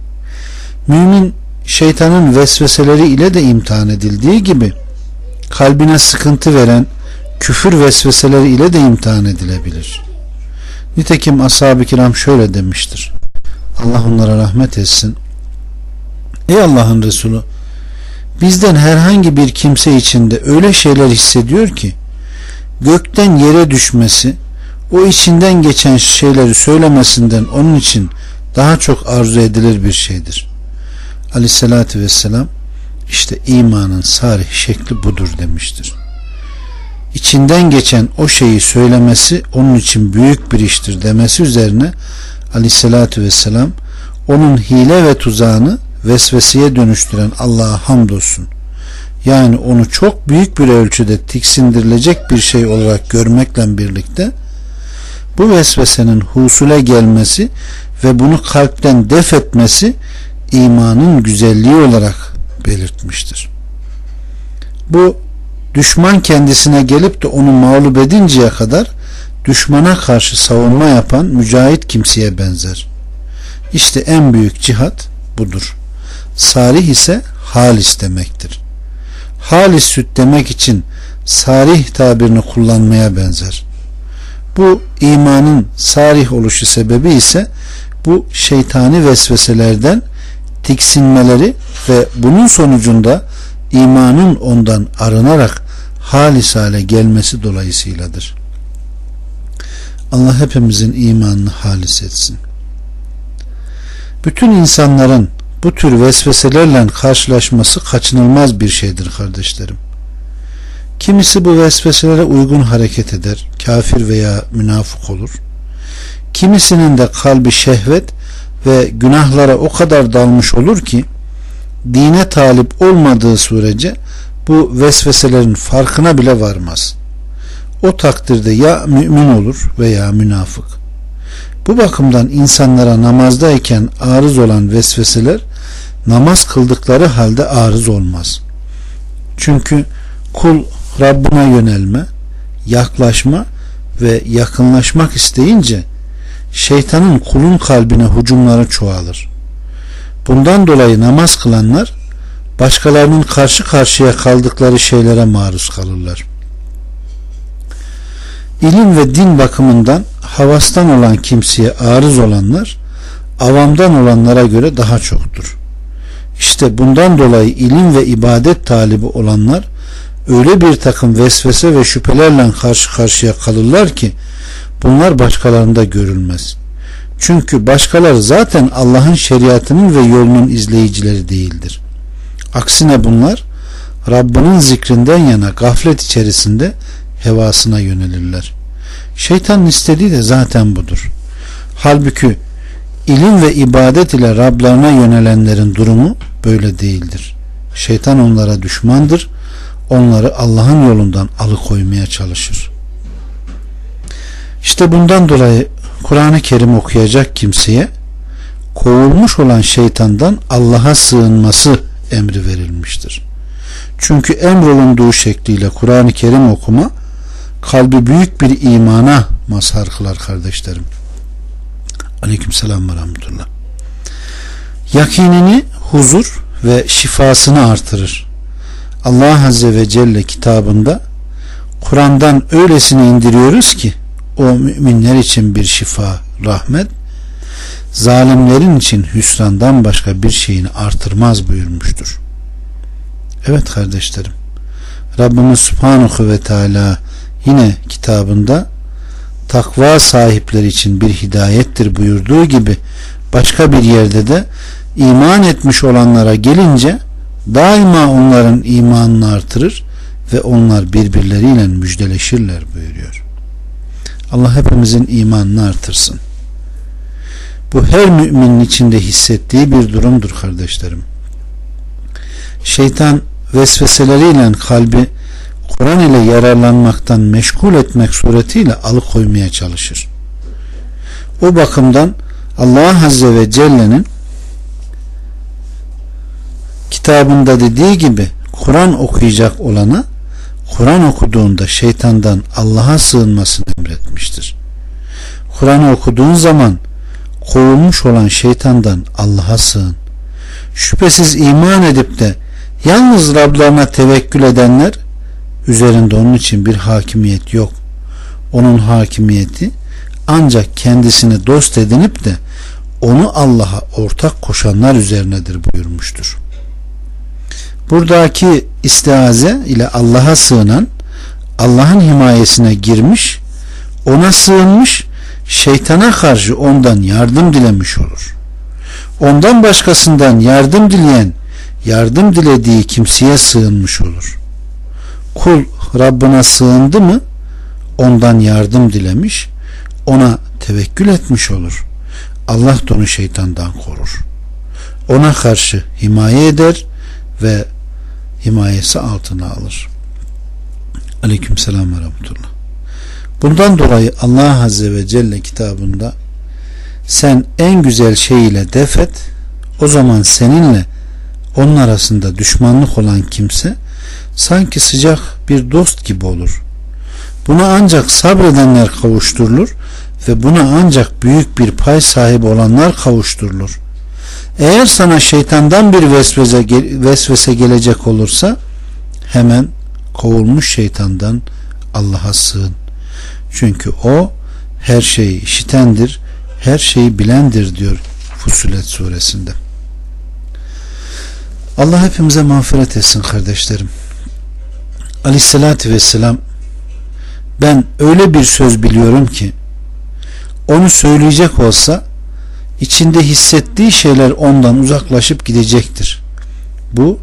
Mümin şeytanın vesveseleri ile de imtihan edildiği gibi kalbine sıkıntı veren küfür vesveseleri ile de imtihan edilebilir. Nitekim ashab-ı kiram şöyle demiştir. Allah onlara rahmet etsin. Ey Allah'ın Resulü, bizden herhangi bir kimse içinde öyle şeyler hissediyor ki gökten yere düşmesi, o içinden geçen şeyleri söylemesinden onun için daha çok arzu edilir bir şeydir. Aleyhissalatü vesselam işte imanın sarih şekli budur demiştir. İçinden geçen o şeyi söylemesi onun için büyük bir iştir demesi üzerine Aleyhissalatü vesselam onun hile ve tuzağını vesveseye dönüştüren Allah'a hamdolsun. Yani onu çok büyük bir ölçüde tiksindirilecek bir şey olarak görmekle birlikte bu vesvesenin husule gelmesi ve bunu kalpten def etmesi imanın güzelliği olarak belirtmiştir. Bu düşman kendisine gelip de onu mağlup edinceye kadar düşmana karşı savunma yapan mücahit kimseye benzer. İşte en büyük cihat budur. Sarih ise halis demektir. Halis süt demek için sarih tabirini kullanmaya benzer. Bu imanın sarih oluşu sebebi ise bu şeytani vesveselerden tiksinmeleri ve bunun sonucunda imanın ondan arınarak halis hale gelmesi dolayısıyladır. Allah hepimizin imanını halis etsin. Bütün insanların bu tür vesveselerle karşılaşması kaçınılmaz bir şeydir kardeşlerim. Kimisi bu vesveselere uygun hareket eder, kafir veya münafık olur. Kimisinin de kalbi şehvet ve günahlara o kadar dalmış olur ki dine talip olmadığı sürece bu vesveselerin farkına bile varmaz. o takdirde ya mümin olur veya münafık. Bu bakımdan insanlara namazdayken arız olan vesveseler namaz kıldıkları halde arız olmaz. Çünkü kul Rabbine yönelme, yaklaşma ve yakınlaşmak isteyince şeytanın kulun kalbine hücumları çoğalır. Bundan dolayı namaz kılanlar başkalarının karşı karşıya kaldıkları şeylere maruz kalırlar. İlim ve din bakımından havastan olan kimseye arız olanlar avamdan olanlara göre daha çoktur. İşte bundan dolayı ilim ve ibadet talibi olanlar öyle bir takım vesvese ve şüphelerle karşı karşıya kalırlar ki bunlar başkalarında görülmez. Çünkü başkaları zaten Allah'ın şeriatının ve yolunun izleyicileri değildir. Aksine bunlar Rabbinin zikrinden yana gaflet içerisinde hevasına yönelirler. Şeytanın istediği de zaten budur. Halbuki ilim ve ibadet ile Rablarına yönelenlerin durumu böyle değildir. Şeytan onlara düşmandır. Onları Allah'ın yolundan alıkoymaya çalışır. İşte bundan dolayı Kur'an-ı Kerim okuyacak kimseye kovulmuş olan şeytandan Allah'a sığınması emri verilmiştir. Çünkü emrolunduğu şekliyle Kur'an-ı Kerim okuma kalbi büyük bir imana mazhar kılar kardeşlerim. Aleykümselam ve rahmetullah. Yakinini, huzur ve şifasını artırır. Allah Azze ve Celle kitabında Kur'an'dan öylesine indiriyoruz ki o müminler için bir şifa, rahmet, zalimlerin için hüsrandan başka bir şeyini artırmaz buyurmuştur. Evet kardeşlerim, Rabbimiz Subhanahu ve Teala yine kitabında takva sahipleri için bir hidayettir buyurduğu gibi başka bir yerde de iman etmiş olanlara gelince daima onların imanını artırır ve onlar birbirleriyle müjdeleşirler buyuruyor. Allah hepimizin imanını artırsın. Bu her müminin içinde hissettiği bir durumdur kardeşlerim. Şeytan vesveseleriyle kalbi Kur'an ile yararlanmaktan meşgul etmek suretiyle alıkoymaya çalışır. O bakımdan Allah Azze ve Celle'nin kitabında dediği gibi Kur'an okuyacak olana Kur'an okuduğunda şeytandan Allah'a sığınmasını emretmiştir. Kur'an'ı okuduğun zaman kovulmuş olan şeytandan Allah'a sığın. Şüphesiz iman edip de yalnız Rablarına tevekkül edenler üzerinde onun için bir hakimiyet yok. Onun hakimiyeti ancak kendisini dost edinip de onu Allah'a ortak koşanlar üzerinedir buyurmuştur. Buradaki istiaze ile Allah'a sığınan Allah'ın himayesine girmiş, ona sığınmış, şeytana karşı ondan yardım dilemiş olur. Ondan başkasından yardım dileyen yardım dilediği kimseye sığınmış olur. Kul Rabbına sığındı mı ondan yardım dilemiş, ona tevekkül etmiş olur. Allah da onu şeytandan korur. Ona karşı himaye eder ve himayesi altına alır. Aleykümselam ve rahmetullah. Bundan dolayı Allah Azze ve Celle kitabında sen en güzel şey ile defet, o zaman seninle onun arasında düşmanlık olan kimse sanki sıcak bir dost gibi olur. Buna ancak sabredenler kavuşturulur ve buna ancak büyük bir pay sahibi olanlar kavuşturulur. Eğer sana şeytandan bir vesvese gelecek olursa hemen kovulmuş şeytandan Allah'a sığın. Çünkü o her şeyi işitendir, her şeyi bilendir diyor Fussilet suresinde. Allah hepimize mağfiret etsin kardeşlerim. Aleyhissalatü vesselam ben öyle bir söz biliyorum ki onu söyleyecek olsa içinde hissettiği şeyler ondan uzaklaşıp gidecektir. Bu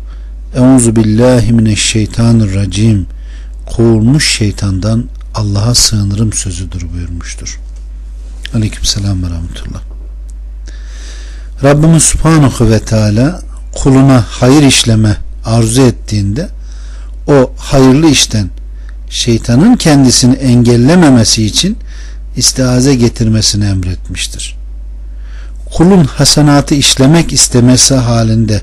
Euzubillahimineşşeytanirracim kovulmuş şeytandan Allah'a sığınırım sözüdür buyurmuştur. Aleykümselam ve rahmetullah. Rabbimiz Subhanahu ve Teala kuluna hayır işleme arzu ettiğinde o hayırlı işten şeytanın kendisini engellememesi için istiaze getirmesini emretmiştir. Kulun hasenatı işlemek istemesi halinde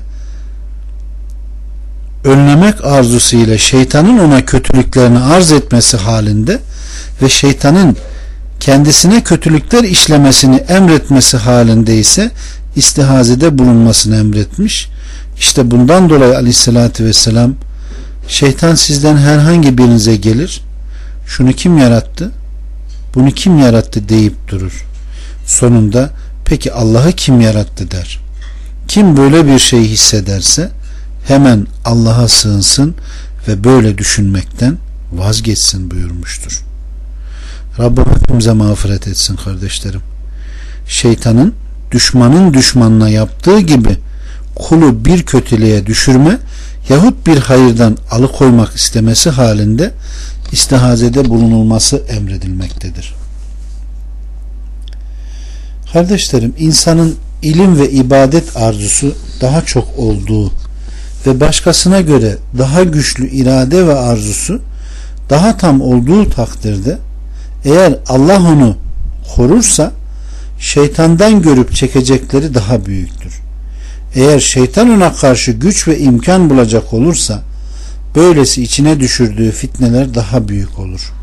önlemek arzusuyla şeytanın ona kötülüklerini arz etmesi halinde ve şeytanın kendisine kötülükler işlemesini emretmesi halinde ise istihazede bulunmasını emretmiş. İşte bundan dolayı aleyhissalatü vesselam şeytan sizden herhangi birinize gelir, şunu kim yarattı, bunu kim yarattı deyip durur. Sonunda peki Allah'ı kim yarattı der. Kim böyle bir şey hissederse hemen Allah'a sığınsın ve böyle düşünmekten vazgeçsin buyurmuştur. Rabbim hepimize mağfiret etsin kardeşlerim. Şeytanın düşmanın düşmanına yaptığı gibi kulu bir kötülüğe düşürme yahut bir hayırdan alıkoymak istemesi halinde istihazede bulunulması emredilmektedir. Kardeşlerim, insanın ilim ve ibadet arzusu daha çok olduğu ve başkasına göre daha güçlü irade ve arzusu daha tam olduğu takdirde eğer Allah onu korursa şeytandan görüp çekecekleri daha büyüktür. Eğer şeytan ona karşı güç ve imkan bulacak olursa böylesi içine düşürdüğü fitneler daha büyük olur.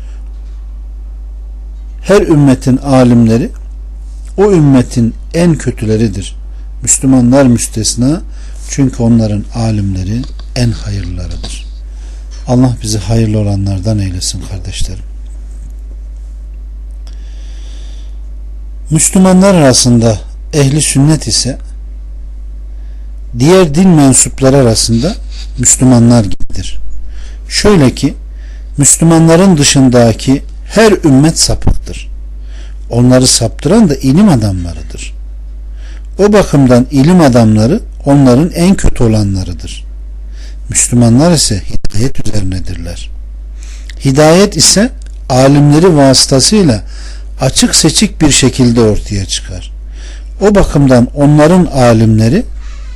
Her ümmetin alimleri o ümmetin en kötüleridir. Müslümanlar müstesna, çünkü onların alimleri en hayırlılarıdır. Allah bizi hayırlı olanlardan eylesin kardeşlerim. Müslümanlar arasında ehli sünnet ise diğer din mensupları arasında Müslümanlar gibidir. Şöyle ki Müslümanların dışındaki her ümmet sapıktır. Onları saptıran da ilim adamlarıdır. O bakımdan ilim adamları onların en kötü olanlarıdır. Müslümanlar ise hidayet üzerinedirler. Hidayet ise alimleri vasıtasıyla açık seçik bir şekilde ortaya çıkar. O bakımdan onların alimleri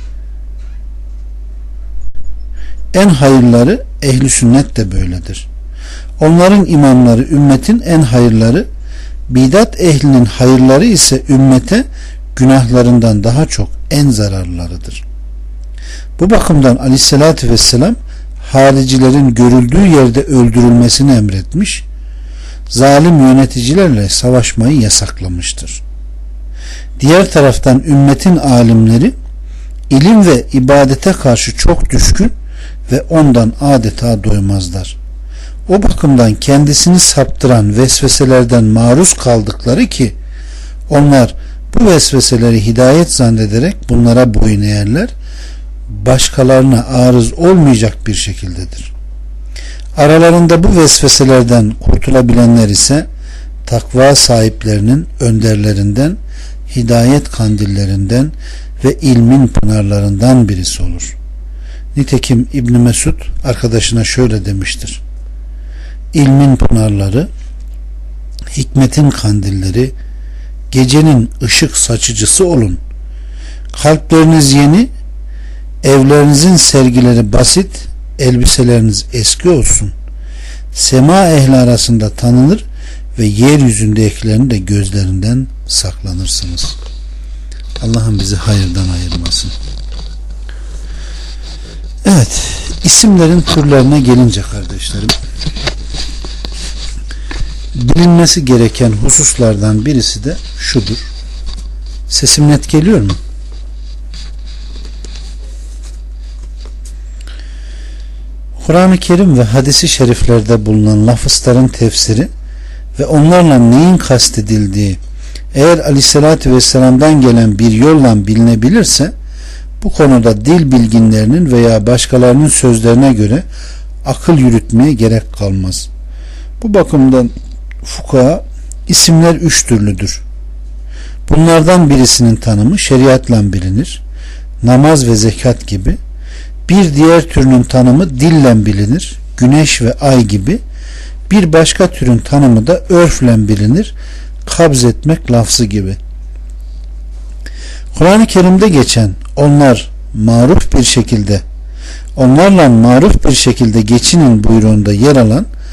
en hayırları, ehli sünnet de böyledir. Onların imamları ümmetin en hayırları, bidat ehlinin hayırları ise ümmete günahlarından daha çok en zararlılarıdır. Bu bakımdan aleyhissalatü vesselam haricilerin görüldüğü yerde öldürülmesini emretmiş, zalim yöneticilerle savaşmayı yasaklamıştır. Diğer taraftan ümmetin alimleri ilim ve ibadete karşı çok düşkün ve ondan adeta doymazlar. O bakımdan kendisini saptıran vesveselerden maruz kaldıkları ki onlar bu vesveseleri hidayet zannederek bunlara boyun eğerler, başkalarına arız olmayacak bir şekildedir. Aralarında bu vesveselerden kurtulabilenler ise takva sahiplerinin önderlerinden, hidayet kandillerinden ve ilmin pınarlarından birisi olur. Nitekim İbn Mesud arkadaşına şöyle demiştir: İlmin pınarları, hikmetin kandilleri, gecenin ışık saçıcısı olun. Kalpleriniz yeni, evlerinizin sergileri basit, elbiseleriniz eski olsun. Sema ehli arasında tanınır ve yeryüzündekilerin de gözlerinden saklanırsınız. Allah'ım bizi hayırdan ayırmasın. Evet, isimlerin türlerine gelince kardeşlerim, bilinmesi gereken hususlardan birisi de şudur. Sesim net geliyor mu? Kur'an-ı Kerim ve hadis-i şeriflerde bulunan lafızların tefsiri ve onlarla neyin kastedildiği eğer aleyhissalatü vesselam'dan gelen bir yolla bilinebilirse bu konuda dil bilginlerinin veya başkalarının sözlerine göre akıl yürütmeye gerek kalmaz. Bu bakımdan fukaha isimler üç türlüdür. Bunlardan birisinin tanımı şeriatla bilinir, namaz ve zekat gibi. Bir diğer türünün tanımı dille bilinir, güneş ve ay gibi. Bir başka türün tanımı da örfle bilinir, kabz etmek lafzı gibi. Kur'an-ı Kerim'de geçen onlarla maruf bir şekilde geçinin buyruğunda yer alan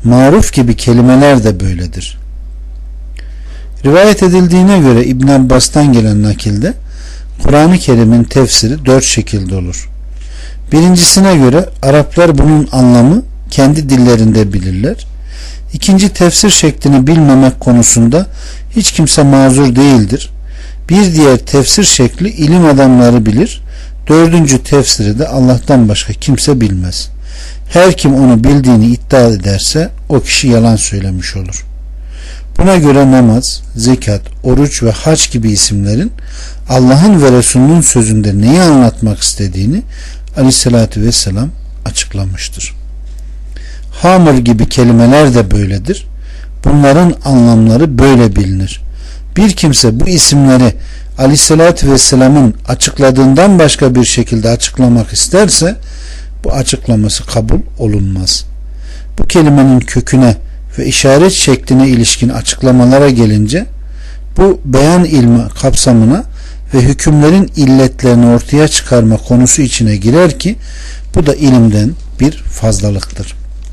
maruf gibi kelimeler de böyledir. Rivayet edildiğine göre İbn Abbas'tan gelen nakilde Kur'an-ı Kerim'in tefsiri 4 şekilde olur. Birincisine göre Araplar bunun anlamı kendi dillerinde bilirler. İkinci, tefsir şeklini bilmemek konusunda hiç kimse mazur değildir. Bir diğer tefsir şekli ilim adamları bilir. Dördüncü tefsiri de Allah'tan başka kimse bilmez. Her kim onu bildiğini iddia ederse o kişi yalan söylemiş olur. Buna göre namaz, zekat, oruç ve hac gibi isimlerin Allah'ın ve Resulünün sözünde neyi anlatmak istediğini Aleyhisselatü Vesselam açıklamıştır. Hamur gibi kelimeler de böyledir. Bunların anlamları böyle bilinir. Bir kimse bu isimleri Aleyhisselatü Vesselam'ın açıkladığından başka bir şekilde açıklamak isterse bu açıklaması kabul olunmaz. Bu kelimenin köküne ve işaret şekline ilişkin açıklamalara gelince bu beyan ilmi kapsamına ve hükümlerin illetlerini ortaya çıkarma konusu içine girer ki bu da ilimden bir fazlalıktır.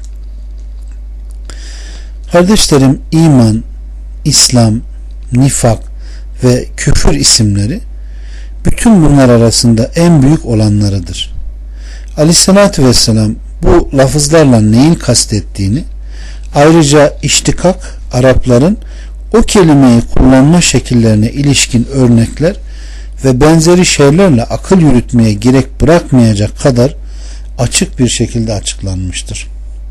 Kardeşlerim, iman, İslam, nifak ve küfür isimleri bütün bunlar arasında en büyük olanlarıdır. Aleyhissalatü vesselam bu lafızlarla neyin kastettiğini, ayrıca iştikak, Arapların o kelimeyi kullanma şekillerine ilişkin örnekler ve benzeri şeylerle akıl yürütmeye gerek bırakmayacak kadar açık bir şekilde açıklanmıştır.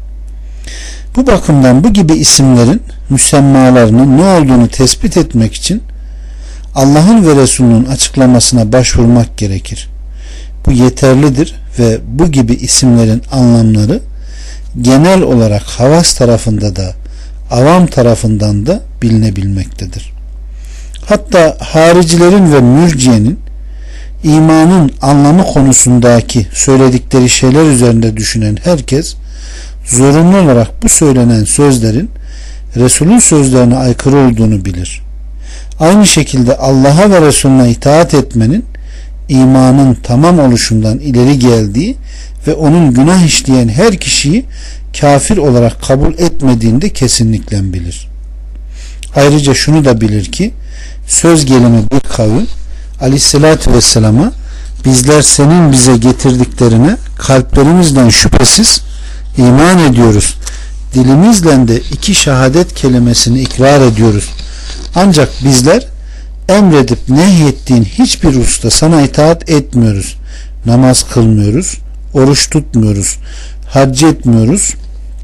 Bu bakımdan bu gibi isimlerin müsemmalarının ne olduğunu tespit etmek için Allah'ın ve Resulünün açıklamasına başvurmak gerekir. Bu yeterlidir ve bu gibi isimlerin anlamları genel olarak havas tarafında da avam tarafından da bilinebilmektedir. Hatta haricilerin ve mürciyenin imanın anlamı konusundaki söyledikleri şeyler üzerinde düşünen herkes zorunlu olarak bu söylenen sözlerin Resul'ün sözlerine aykırı olduğunu bilir. Aynı şekilde Allah'a ve Resulüne itaat etmenin imanın tamam oluşundan ileri geldiği ve onun günah işleyen her kişiyi kafir olarak kabul etmediğini de kesinlikle bilir. Ayrıca şunu da bilir ki söz gelimi bir kavim Aleyhisselatü Vesselam'a bizler senin bize getirdiklerine kalplerimizden şüphesiz iman ediyoruz. Dilimizle de 2 şehadet kelimesini ikrar ediyoruz. Ancak bizler emredip nehyettiğin hiçbir hususta sana itaat etmiyoruz. Namaz kılmıyoruz, oruç tutmuyoruz, hac etmiyoruz,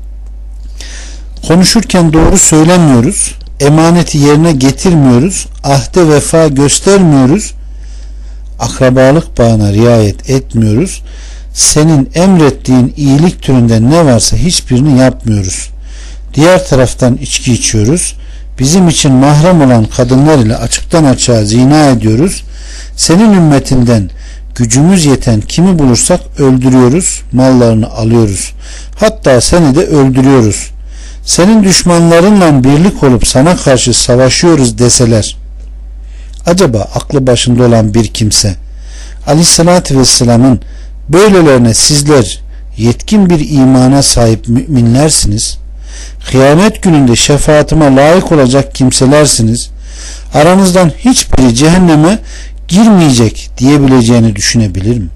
konuşurken doğru söylemiyoruz, emaneti yerine getirmiyoruz, ahde vefa göstermiyoruz, akrabalık bağına riayet etmiyoruz, senin emrettiğin iyilik türünden ne varsa hiçbirini yapmıyoruz. Diğer taraftan içki içiyoruz, bizim için mahrem olan kadınlar ile açıktan açığa zina ediyoruz, senin ümmetinden gücümüz yeten kimi bulursak öldürüyoruz, mallarını alıyoruz, hatta seni de öldürüyoruz. Senin düşmanlarınla birlik olup sana karşı savaşıyoruz deseler, acaba aklı başında olan bir kimse Aleyhisselatü Vesselam'ın böylelerine sizler yetkin bir imana sahip müminlersiniz, kıyamet gününde şefaatime layık olacak kimselersiniz, aranızdan hiçbiri cehenneme girmeyecek diyebileceğini düşünebilir mi?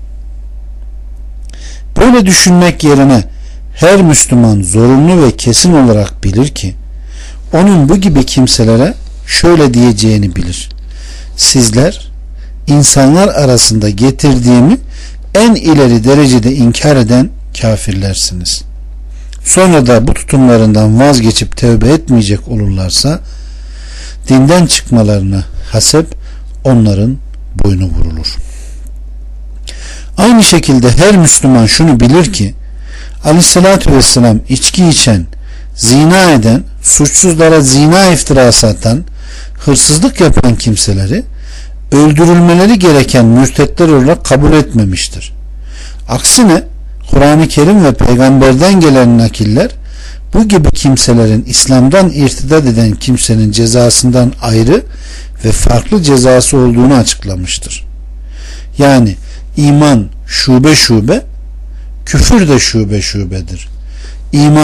Böyle düşünmek yerine her Müslüman zorunlu ve kesin olarak bilir ki onun bu gibi kimselere şöyle diyeceğini bilir: sizler insanlar arasında getirdiğimi en ileri derecede inkar eden kafirlersiniz. Sonra da bu tutumlarından vazgeçip tövbe etmeyecek olurlarsa dinden çıkmalarına hasep onların boynu vurulur. Aynı şekilde her Müslüman şunu bilir ki Aleyhissalatü Vesselam içki içen, zina eden, suçsuzlara zina iftirası atan, hırsızlık yapan kimseleri öldürülmeleri gereken mürtetler olarak kabul etmemiştir. Aksine Kur'an-ı Kerim ve peygamberden gelen nakiller bu gibi kimselerin İslam'dan irtidat eden kimsenin cezasından ayrı ve farklı cezası olduğunu açıklamıştır. Yani iman şube şube, küfür de şube şubedir. İman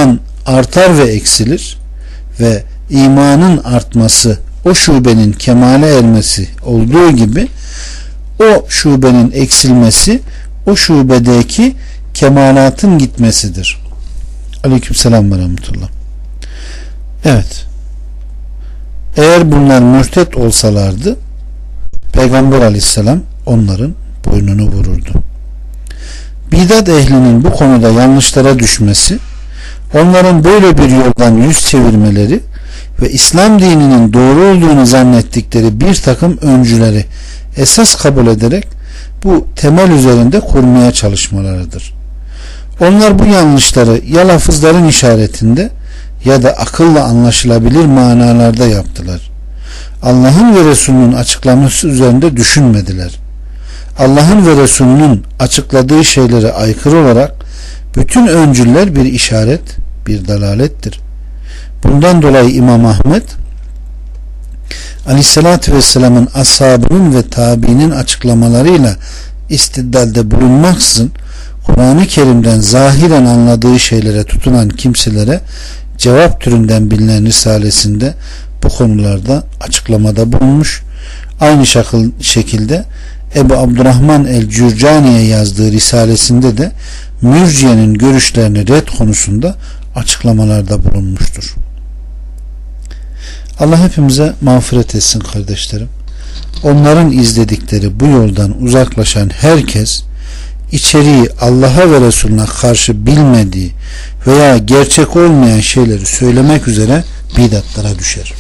artar ve eksilir ve imanın artması o şubenin kemale ermesi olduğu gibi o şubenin eksilmesi o şubedeki kemalatın gitmesidir. Aleykümselam ve rahmetullah. Evet. Eğer bunlar mürtet olsalardı Peygamber aleyhisselam onların boynunu vururdu. Bidat ehlinin bu konuda yanlışlara düşmesi, onların böyle bir yoldan yüz çevirmeleri ve İslam dininin doğru olduğunu zannettikleri bir takım öncüleri esas kabul ederek bu temel üzerinde kurmaya çalışmalarıdır. Onlar bu yanlışları ya lafızların işaretinde ya da akılla anlaşılabilir manalarda yaptılar. Allah'ın ve Resulünün açıklaması üzerinde düşünmediler. Allah'ın ve Resulünün açıkladığı şeylere aykırı olarak bütün öncüller bir işaret, bir dalalettir. Bundan dolayı İmam Ahmed Aleyhisselatü Vesselam'ın ashabının ve tabiinin açıklamalarıyla istidlalde bulunmaksızın Kur'an-ı Kerim'den zahiren anladığı şeylere tutunan kimselere cevap türünden bilinen risalesinde bu konularda açıklamada bulunmuş. Aynı şekilde Ebu Abdurrahman el-Cürcani'ye yazdığı risalesinde de mürciyenin görüşlerini red konusunda açıklamalarda bulunmuştur. Allah hepimize mağfiret etsin kardeşlerim. Onların izledikleri bu yoldan uzaklaşan herkes içeriği Allah'a ve Resulüne karşı bilmediği veya gerçek olmayan şeyleri söylemek üzere bidatlara düşer.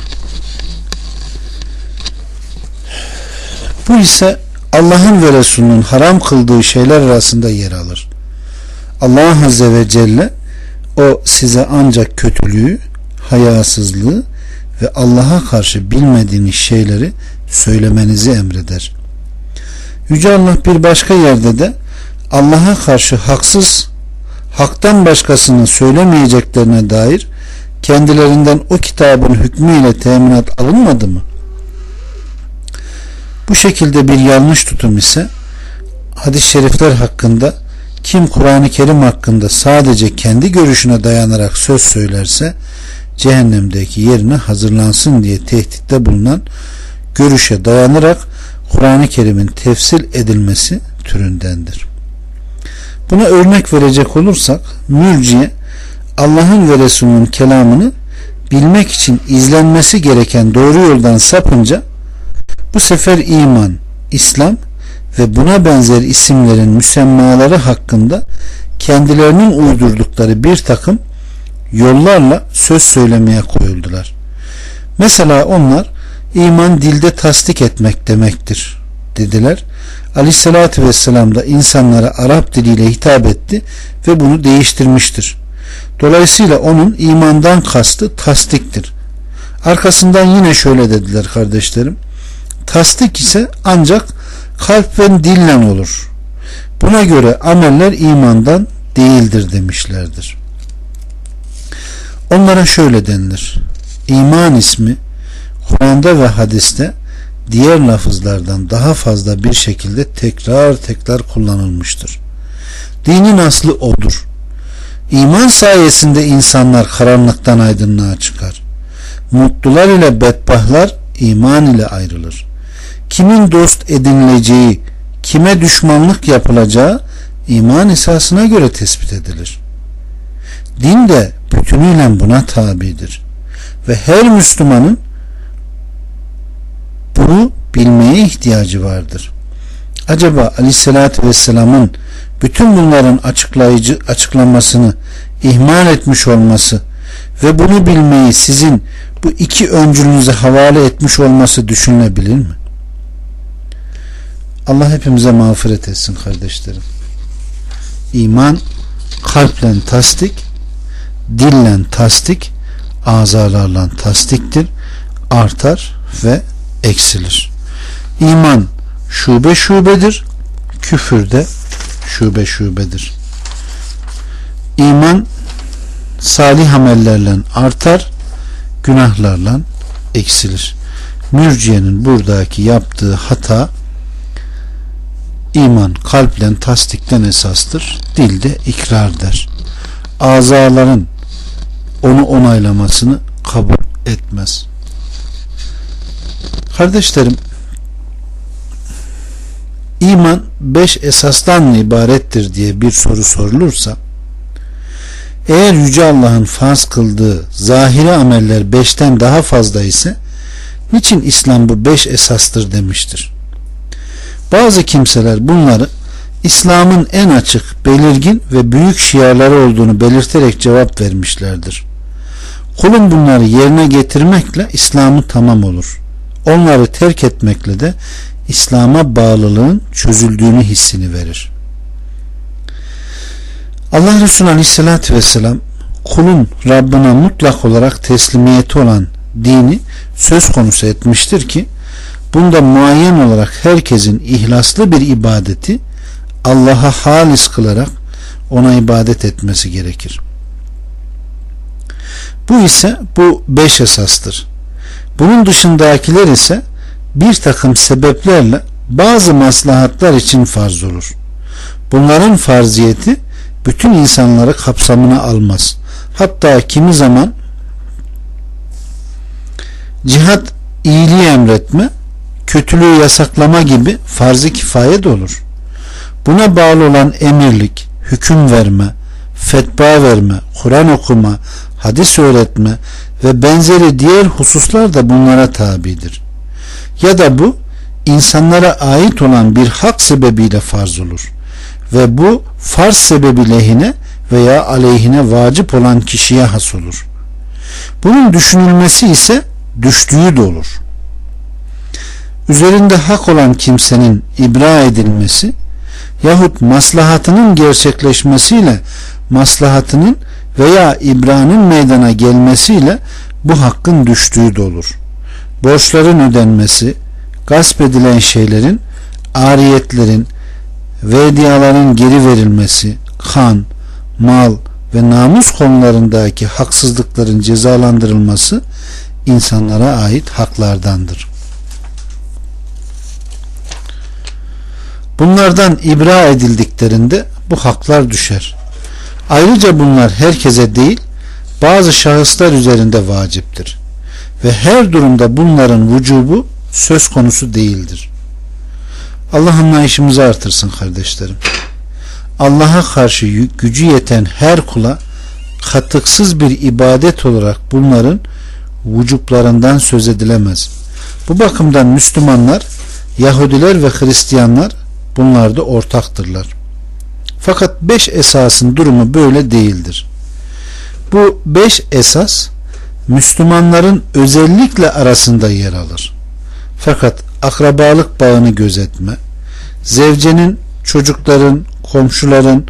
Bu ise Allah'ın ve Resulünün haram kıldığı şeyler arasında yer alır. Allah Azze ve Celle o size ancak kötülüğü, hayasızlığı ve Allah'a karşı bilmediğiniz şeyleri söylemenizi emreder. Yüce Allah bir başka yerde de Allah'a karşı haksız, haktan başkasının söylemeyeceklerine dair kendilerinden o kitabın hükmüyle teminat alınmadı mı? Bu şekilde bir yanlış tutum ise hadis-i şerifler hakkında kim Kur'an-ı Kerim hakkında sadece kendi görüşüne dayanarak söz söylerse cehennemdeki yerine hazırlansın diye tehditte bulunan görüşe dayanarak Kur'an-ı Kerim'in tefsir edilmesi türündendir. Buna örnek verecek olursak mürciye Allah'ın ve Resulünün kelamını bilmek için izlenmesi gereken doğru yoldan sapınca bu sefer iman, İslam ve buna benzer isimlerin müsemmaları hakkında kendilerinin uydurdukları bir takım yollarla söz söylemeye koyuldular. Mesela onlar iman dilde tasdik etmek demektir dediler. Aleyhissalatü vesselam da insanlara Arap diliyle hitap etti ve bunu değiştirmiştir. Dolayısıyla onun imandan kastı tasdiktir. Arkasından yine şöyle dediler kardeşlerim. Tasdik ise ancak kalp ve dille olur. Buna göre ameller imandan değildir demişlerdir. Onlara şöyle denilir. İman ismi Kur'an'da ve hadiste diğer lafızlardan daha fazla bir şekilde tekrar kullanılmıştır. Dinin aslı odur. İman sayesinde insanlar karanlıktan aydınlığa çıkar. Mutlular ile bedbahtlar iman ile ayrılır. Kimin dost edinileceği, kime düşmanlık yapılacağı iman esasına göre tespit edilir. Din de bütünüyle buna tabidir. Ve her Müslümanın bunu bilmeye ihtiyacı vardır. Acaba Aleyhisselatü Vesselam'ın bütün bunların açıklamasını ihmal etmiş olması ve bunu bilmeyi sizin bu iki öncülünüze havale etmiş olması düşünülebilir mi? Allah hepimize mağfiret etsin kardeşlerim. İman kalple tasdik, dille tasdik, azalarla tasdiktir, artar ve eksilir. İman şube şubedir, küfür de şube şubedir. İman salih amellerle artar, günahlarla eksilir. Mürciyenin buradaki yaptığı hata iman kalple tasdikten esastır, dilde ikrar der. Azaların onu onaylamasını kabul etmez. Kardeşlerim, iman 5 esasdan mı ibarettir diye bir soru sorulursa, eğer Yüce Allah'ın farz kıldığı zahiri ameller 5'ten daha fazla ise niçin İslam bu 5 esastır demiştir? Bazı kimseler bunları İslam'ın en açık, belirgin ve büyük şiarları olduğunu belirterek cevap vermişlerdir. Kulun bunları yerine getirmekle İslam'ı tamam olur. Onları terk etmekle de İslam'a bağlılığın çözüldüğünü hissini verir. Allah Resulü Aleyhisselatü Vesselam kulun Rabbine mutlak olarak teslimiyeti olan dini söz konusu etmiştir ki bunda muayyen olarak herkesin ihlaslı bir ibadeti Allah'a halis kılarak ona ibadet etmesi gerekir. Bu ise bu 5 esastır. Bunun dışındakiler ise bir takım sebeplerle bazı maslahatlar için farz olur. Bunların farziyeti bütün insanları kapsamına almaz. Hatta kimi zaman cihat, iyiliği emretme, kötülüğü yasaklama gibi farz-ı kifaye de olur. Buna bağlı olan emirlik, hüküm verme, fetva verme, Kur'an okuma, hadis öğretme ve benzeri diğer hususlar da bunlara tabidir. Ya da bu insanlara ait olan bir hak sebebiyle farz olur ve bu farz sebebi lehine veya aleyhine vacip olan kişiye has olur. Bunun düşünülmesi ise düştüğü de olur. Üzerinde hak olan kimsenin ibra edilmesi yahut maslahatının gerçekleşmesiyle maslahatının veya ibranın meydana gelmesiyle bu hakkın düştüğü de olur. Borçların ödenmesi, gasp edilen şeylerin, ariyetlerin, vediyaların geri verilmesi, kan, mal ve namus konularındaki haksızlıkların cezalandırılması insanlara ait haklardandır. Bunlardan ibra edildiklerinde bu haklar düşer. Ayrıca bunlar herkese değil, bazı şahıslar üzerinde vaciptir. Ve her durumda bunların vücubu söz konusu değildir. Allah anlayışımızı artırsın kardeşlerim. Allah'a karşı gücü yeten her kula katıksız bir ibadet olarak bunların vücuplarından söz edilemez. Bu bakımdan Müslümanlar, Yahudiler ve Hristiyanlar bunlarda ortaktırlar. Fakat 5 esasın durumu böyle değildir. Bu 5 esas Müslümanların özellikle arasında yer alır. Fakat akrabalık bağını gözetme, zevcenin, çocukların, komşuların,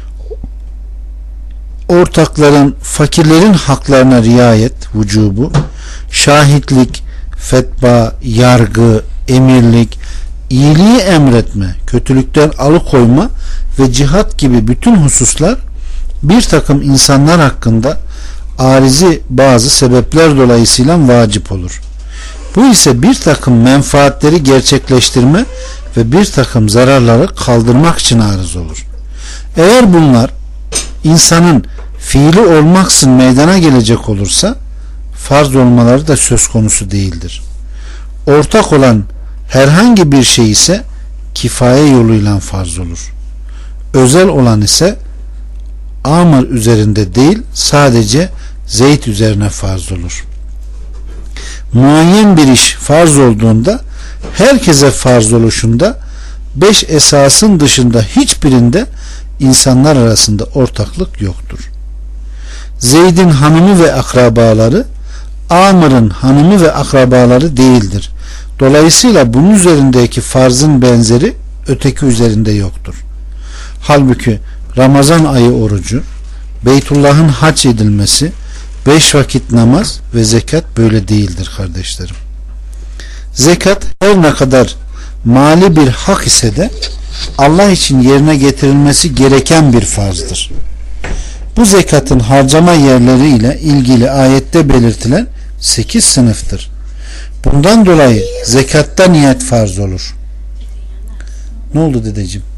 ortakların, fakirlerin haklarına riayet vücubu, şahitlik, fetva, yargı, emirlik, iyiliği emretme, kötülükten alıkoyma ve cihat gibi bütün hususlar bir takım insanlar hakkında arizi bazı sebepler dolayısıyla vacip olur. Bu ise bir takım menfaatleri gerçekleştirme ve bir takım zararları kaldırmak için arız olur. Eğer bunlar insanın fiili olmaksızın meydana gelecek olursa farz olmaları da söz konusu değildir. Ortak olan herhangi bir şey ise kifaye yoluyla farz olur. Özel olan ise Amr üzerinde değil sadece Zeyd üzerine farz olur. Muayyen bir iş farz olduğunda herkese farz oluşunda 5 esasın dışında hiçbirinde insanlar arasında ortaklık yoktur. Zeyd'in hanımı ve akrabaları Amr'ın hanımı ve akrabaları değildir. Dolayısıyla bunun üzerindeki farzın benzeri öteki üzerinde yoktur. Halbuki Ramazan ayı orucu, Beytullah'ın hac edilmesi, 5 vakit namaz ve zekat böyle değildir kardeşlerim. Zekat her ne kadar mali bir hak ise de Allah için yerine getirilmesi gereken bir farzdır. Bu zekatın harcama yerleriyle ilgili ayette belirtilen 8 sınıftır. Bundan dolayı zekatta niyet farz olur. Ne oldu dedeciğim?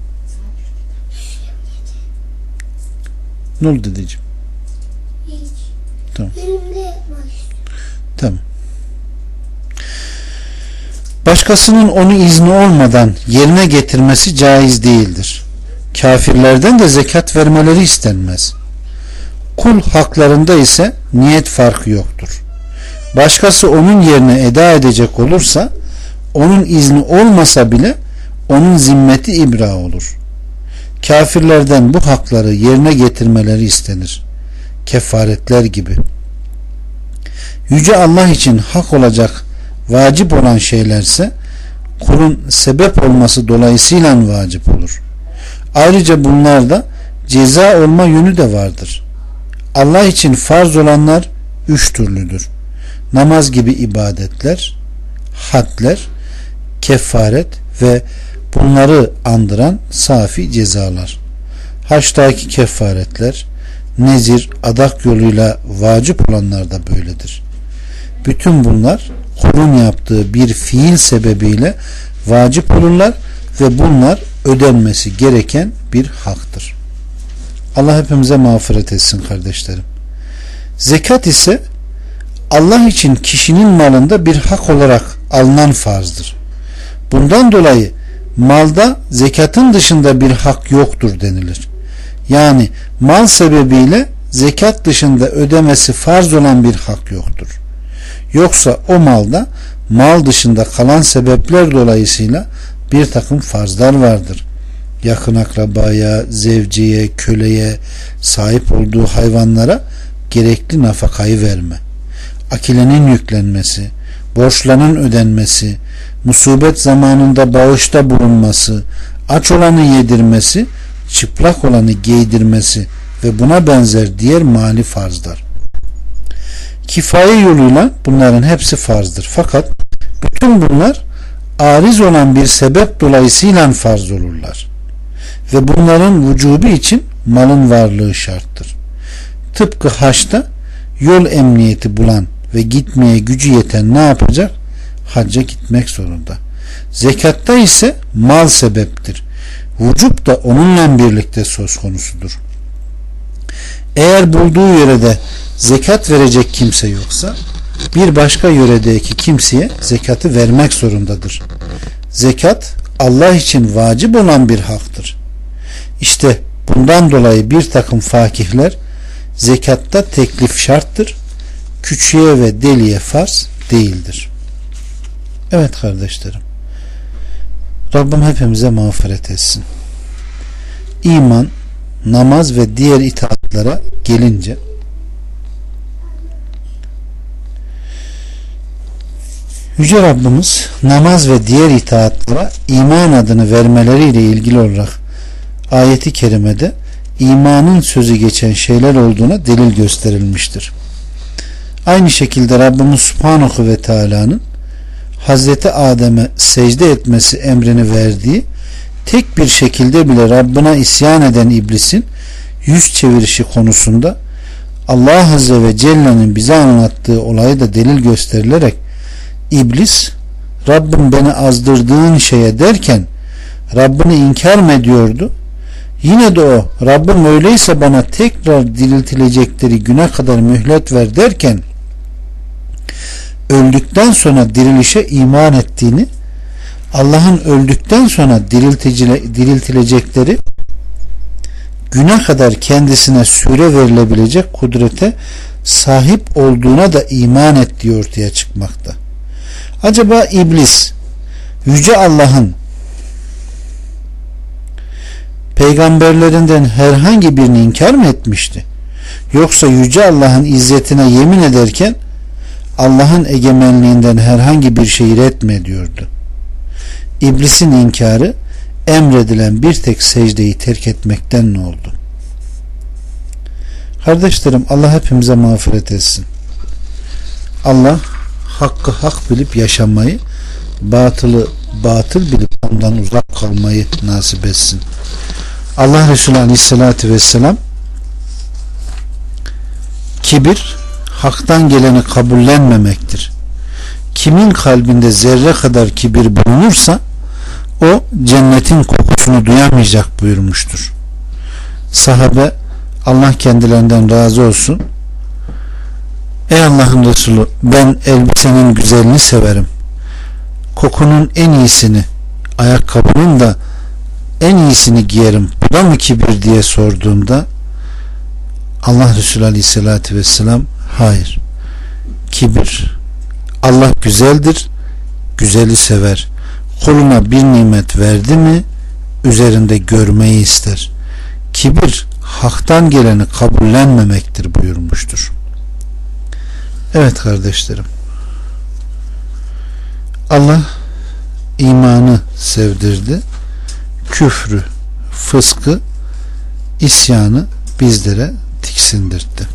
Ne oldu dedeciğim? Hiç. Tamam. Benimle baş. Tamam. Başkasının onu izni olmadan yerine getirmesi caiz değildir. Kafirlerden de zekat vermeleri istenmez. Kul haklarında ise niyet farkı yoktur. Başkası onun yerine eda edecek olursa onun izni olmasa bile onun zimmeti ibra olur. Kafirlerden bu hakları yerine getirmeleri istenir. Kefaretler gibi. Yüce Allah için hak olacak, vacip olan şeylerse kulun sebep olması dolayısıyla vacip olur. Ayrıca bunlarda ceza olma yönü de vardır. Allah için farz olanlar 3 türlüdür. Namaz gibi ibadetler, hadler, kefaret ve bunları andıran safi cezalar. Haçtaki kefaretler, nezir, adak yoluyla vacip olanlar da böyledir. Bütün bunlar kulun yaptığı bir fiil sebebiyle vacip olurlar ve bunlar ödenmesi gereken bir haktır. Allah hepimize mağfiret etsin kardeşlerim. Zekat ise Allah için kişinin malında bir hak olarak alınan farzdır. Bundan dolayı malda zekatın dışında bir hak yoktur denilir. Yani mal sebebiyle zekat dışında ödemesi farz olan bir hak yoktur. Yoksa o malda mal dışında kalan sebepler dolayısıyla bir takım farzlar vardır. Yakın akrabaya, zevciye, köleye, sahip olduğu hayvanlara gerekli nafakayı verme, akilenin yüklenmesi, borçların ödenmesi, musibet zamanında bağışta bulunması, aç olanı yedirmesi, çıplak olanı giydirmesi ve buna benzer diğer mali farzlar. Kifaye yoluyla bunların hepsi farzdır. Fakat bütün bunlar ariz olan bir sebep dolayısıyla farz olurlar. Ve bunların vücubu için malın varlığı şarttır. Tıpkı haçta yol emniyeti bulan ve gitmeye gücü yeten ne yapacak? Hacca gitmek zorunda. Zekatta ise mal sebeptir. Vücub da onunla birlikte söz konusudur. Eğer bulduğu yörede zekat verecek kimse yoksa bir başka yöredeki kimseye zekatı vermek zorundadır. Zekat Allah için vacip olan bir haktır. İşte bundan dolayı bir takım fakihler zekatta teklif şarttır, küçüğe ve deliye farz değildir. Evet kardeşlerim, Rabbim hepimize mağfiret etsin. İman, namaz ve diğer itaatlara gelince Yüce Rabbimiz namaz ve diğer itaatlara iman adını vermeleriyle ilgili olarak ayeti kerimede imanın sözü geçen şeyler olduğuna delil gösterilmiştir. Aynı şekilde Rabbimiz Subhanahu ve Teala'nın Hazreti Adem'e secde etmesi emrini verdiği, tek bir şekilde bile Rabbına isyan eden iblisin yüz çevirişi konusunda Allah Azze ve Celle'nin bize anlattığı olayı da delil gösterilerek İblis Rabbim beni azdırdığın şeye derken Rabbini inkar mı ediyordu? Yine de o Rabbim öyleyse bana tekrar diriltilecekleri güne kadar mühlet ver derken öldükten sonra dirilişe iman ettiğini, Allah'ın öldükten sonra diriltilecekleri güne kadar kendisine süre verilebilecek kudrete sahip olduğuna da iman ettiği ortaya çıkmakta. Acaba iblis Yüce Allah'ın peygamberlerinden herhangi birini inkar mı etmişti? Yoksa Yüce Allah'ın izzetine yemin ederken Allah'ın egemenliğinden herhangi bir şeyi ret mi ediyordu? İblisin inkarı emredilen bir tek secdeyi terk etmekten ne oldu? Kardeşlerim, Allah hepimize mağfiret etsin. Allah hakkı hak bilip yaşamayı, batılı batıl bilip ondan uzak kalmayı nasip etsin. Allah Resulü Aleyhisselatü Vesselam kibir haktan geleni kabullenmemektir. Kimin kalbinde zerre kadar kibir bulunursa o cennetin kokusunu duyamayacak buyurmuştur. Sahabe, Allah kendilerinden razı olsun, Ey Allah'ın Resulü, ben elbisenin güzelini severim, kokunun en iyisini, ayakkabının da en iyisini giyerim, bu da mı kibir diye sorduğunda Allah Resulü Aleyhisselatü Vesselam hayır, kibir, Allah güzeldir, güzeli sever, kuluna bir nimet verdi mi üzerinde görmeyi ister, kibir haktan geleni kabullenmemektir buyurmuştur. Evet kardeşlerim, Allah imanı sevdirdi, küfrü, fıskı, isyanı bizlere tiksindirdi.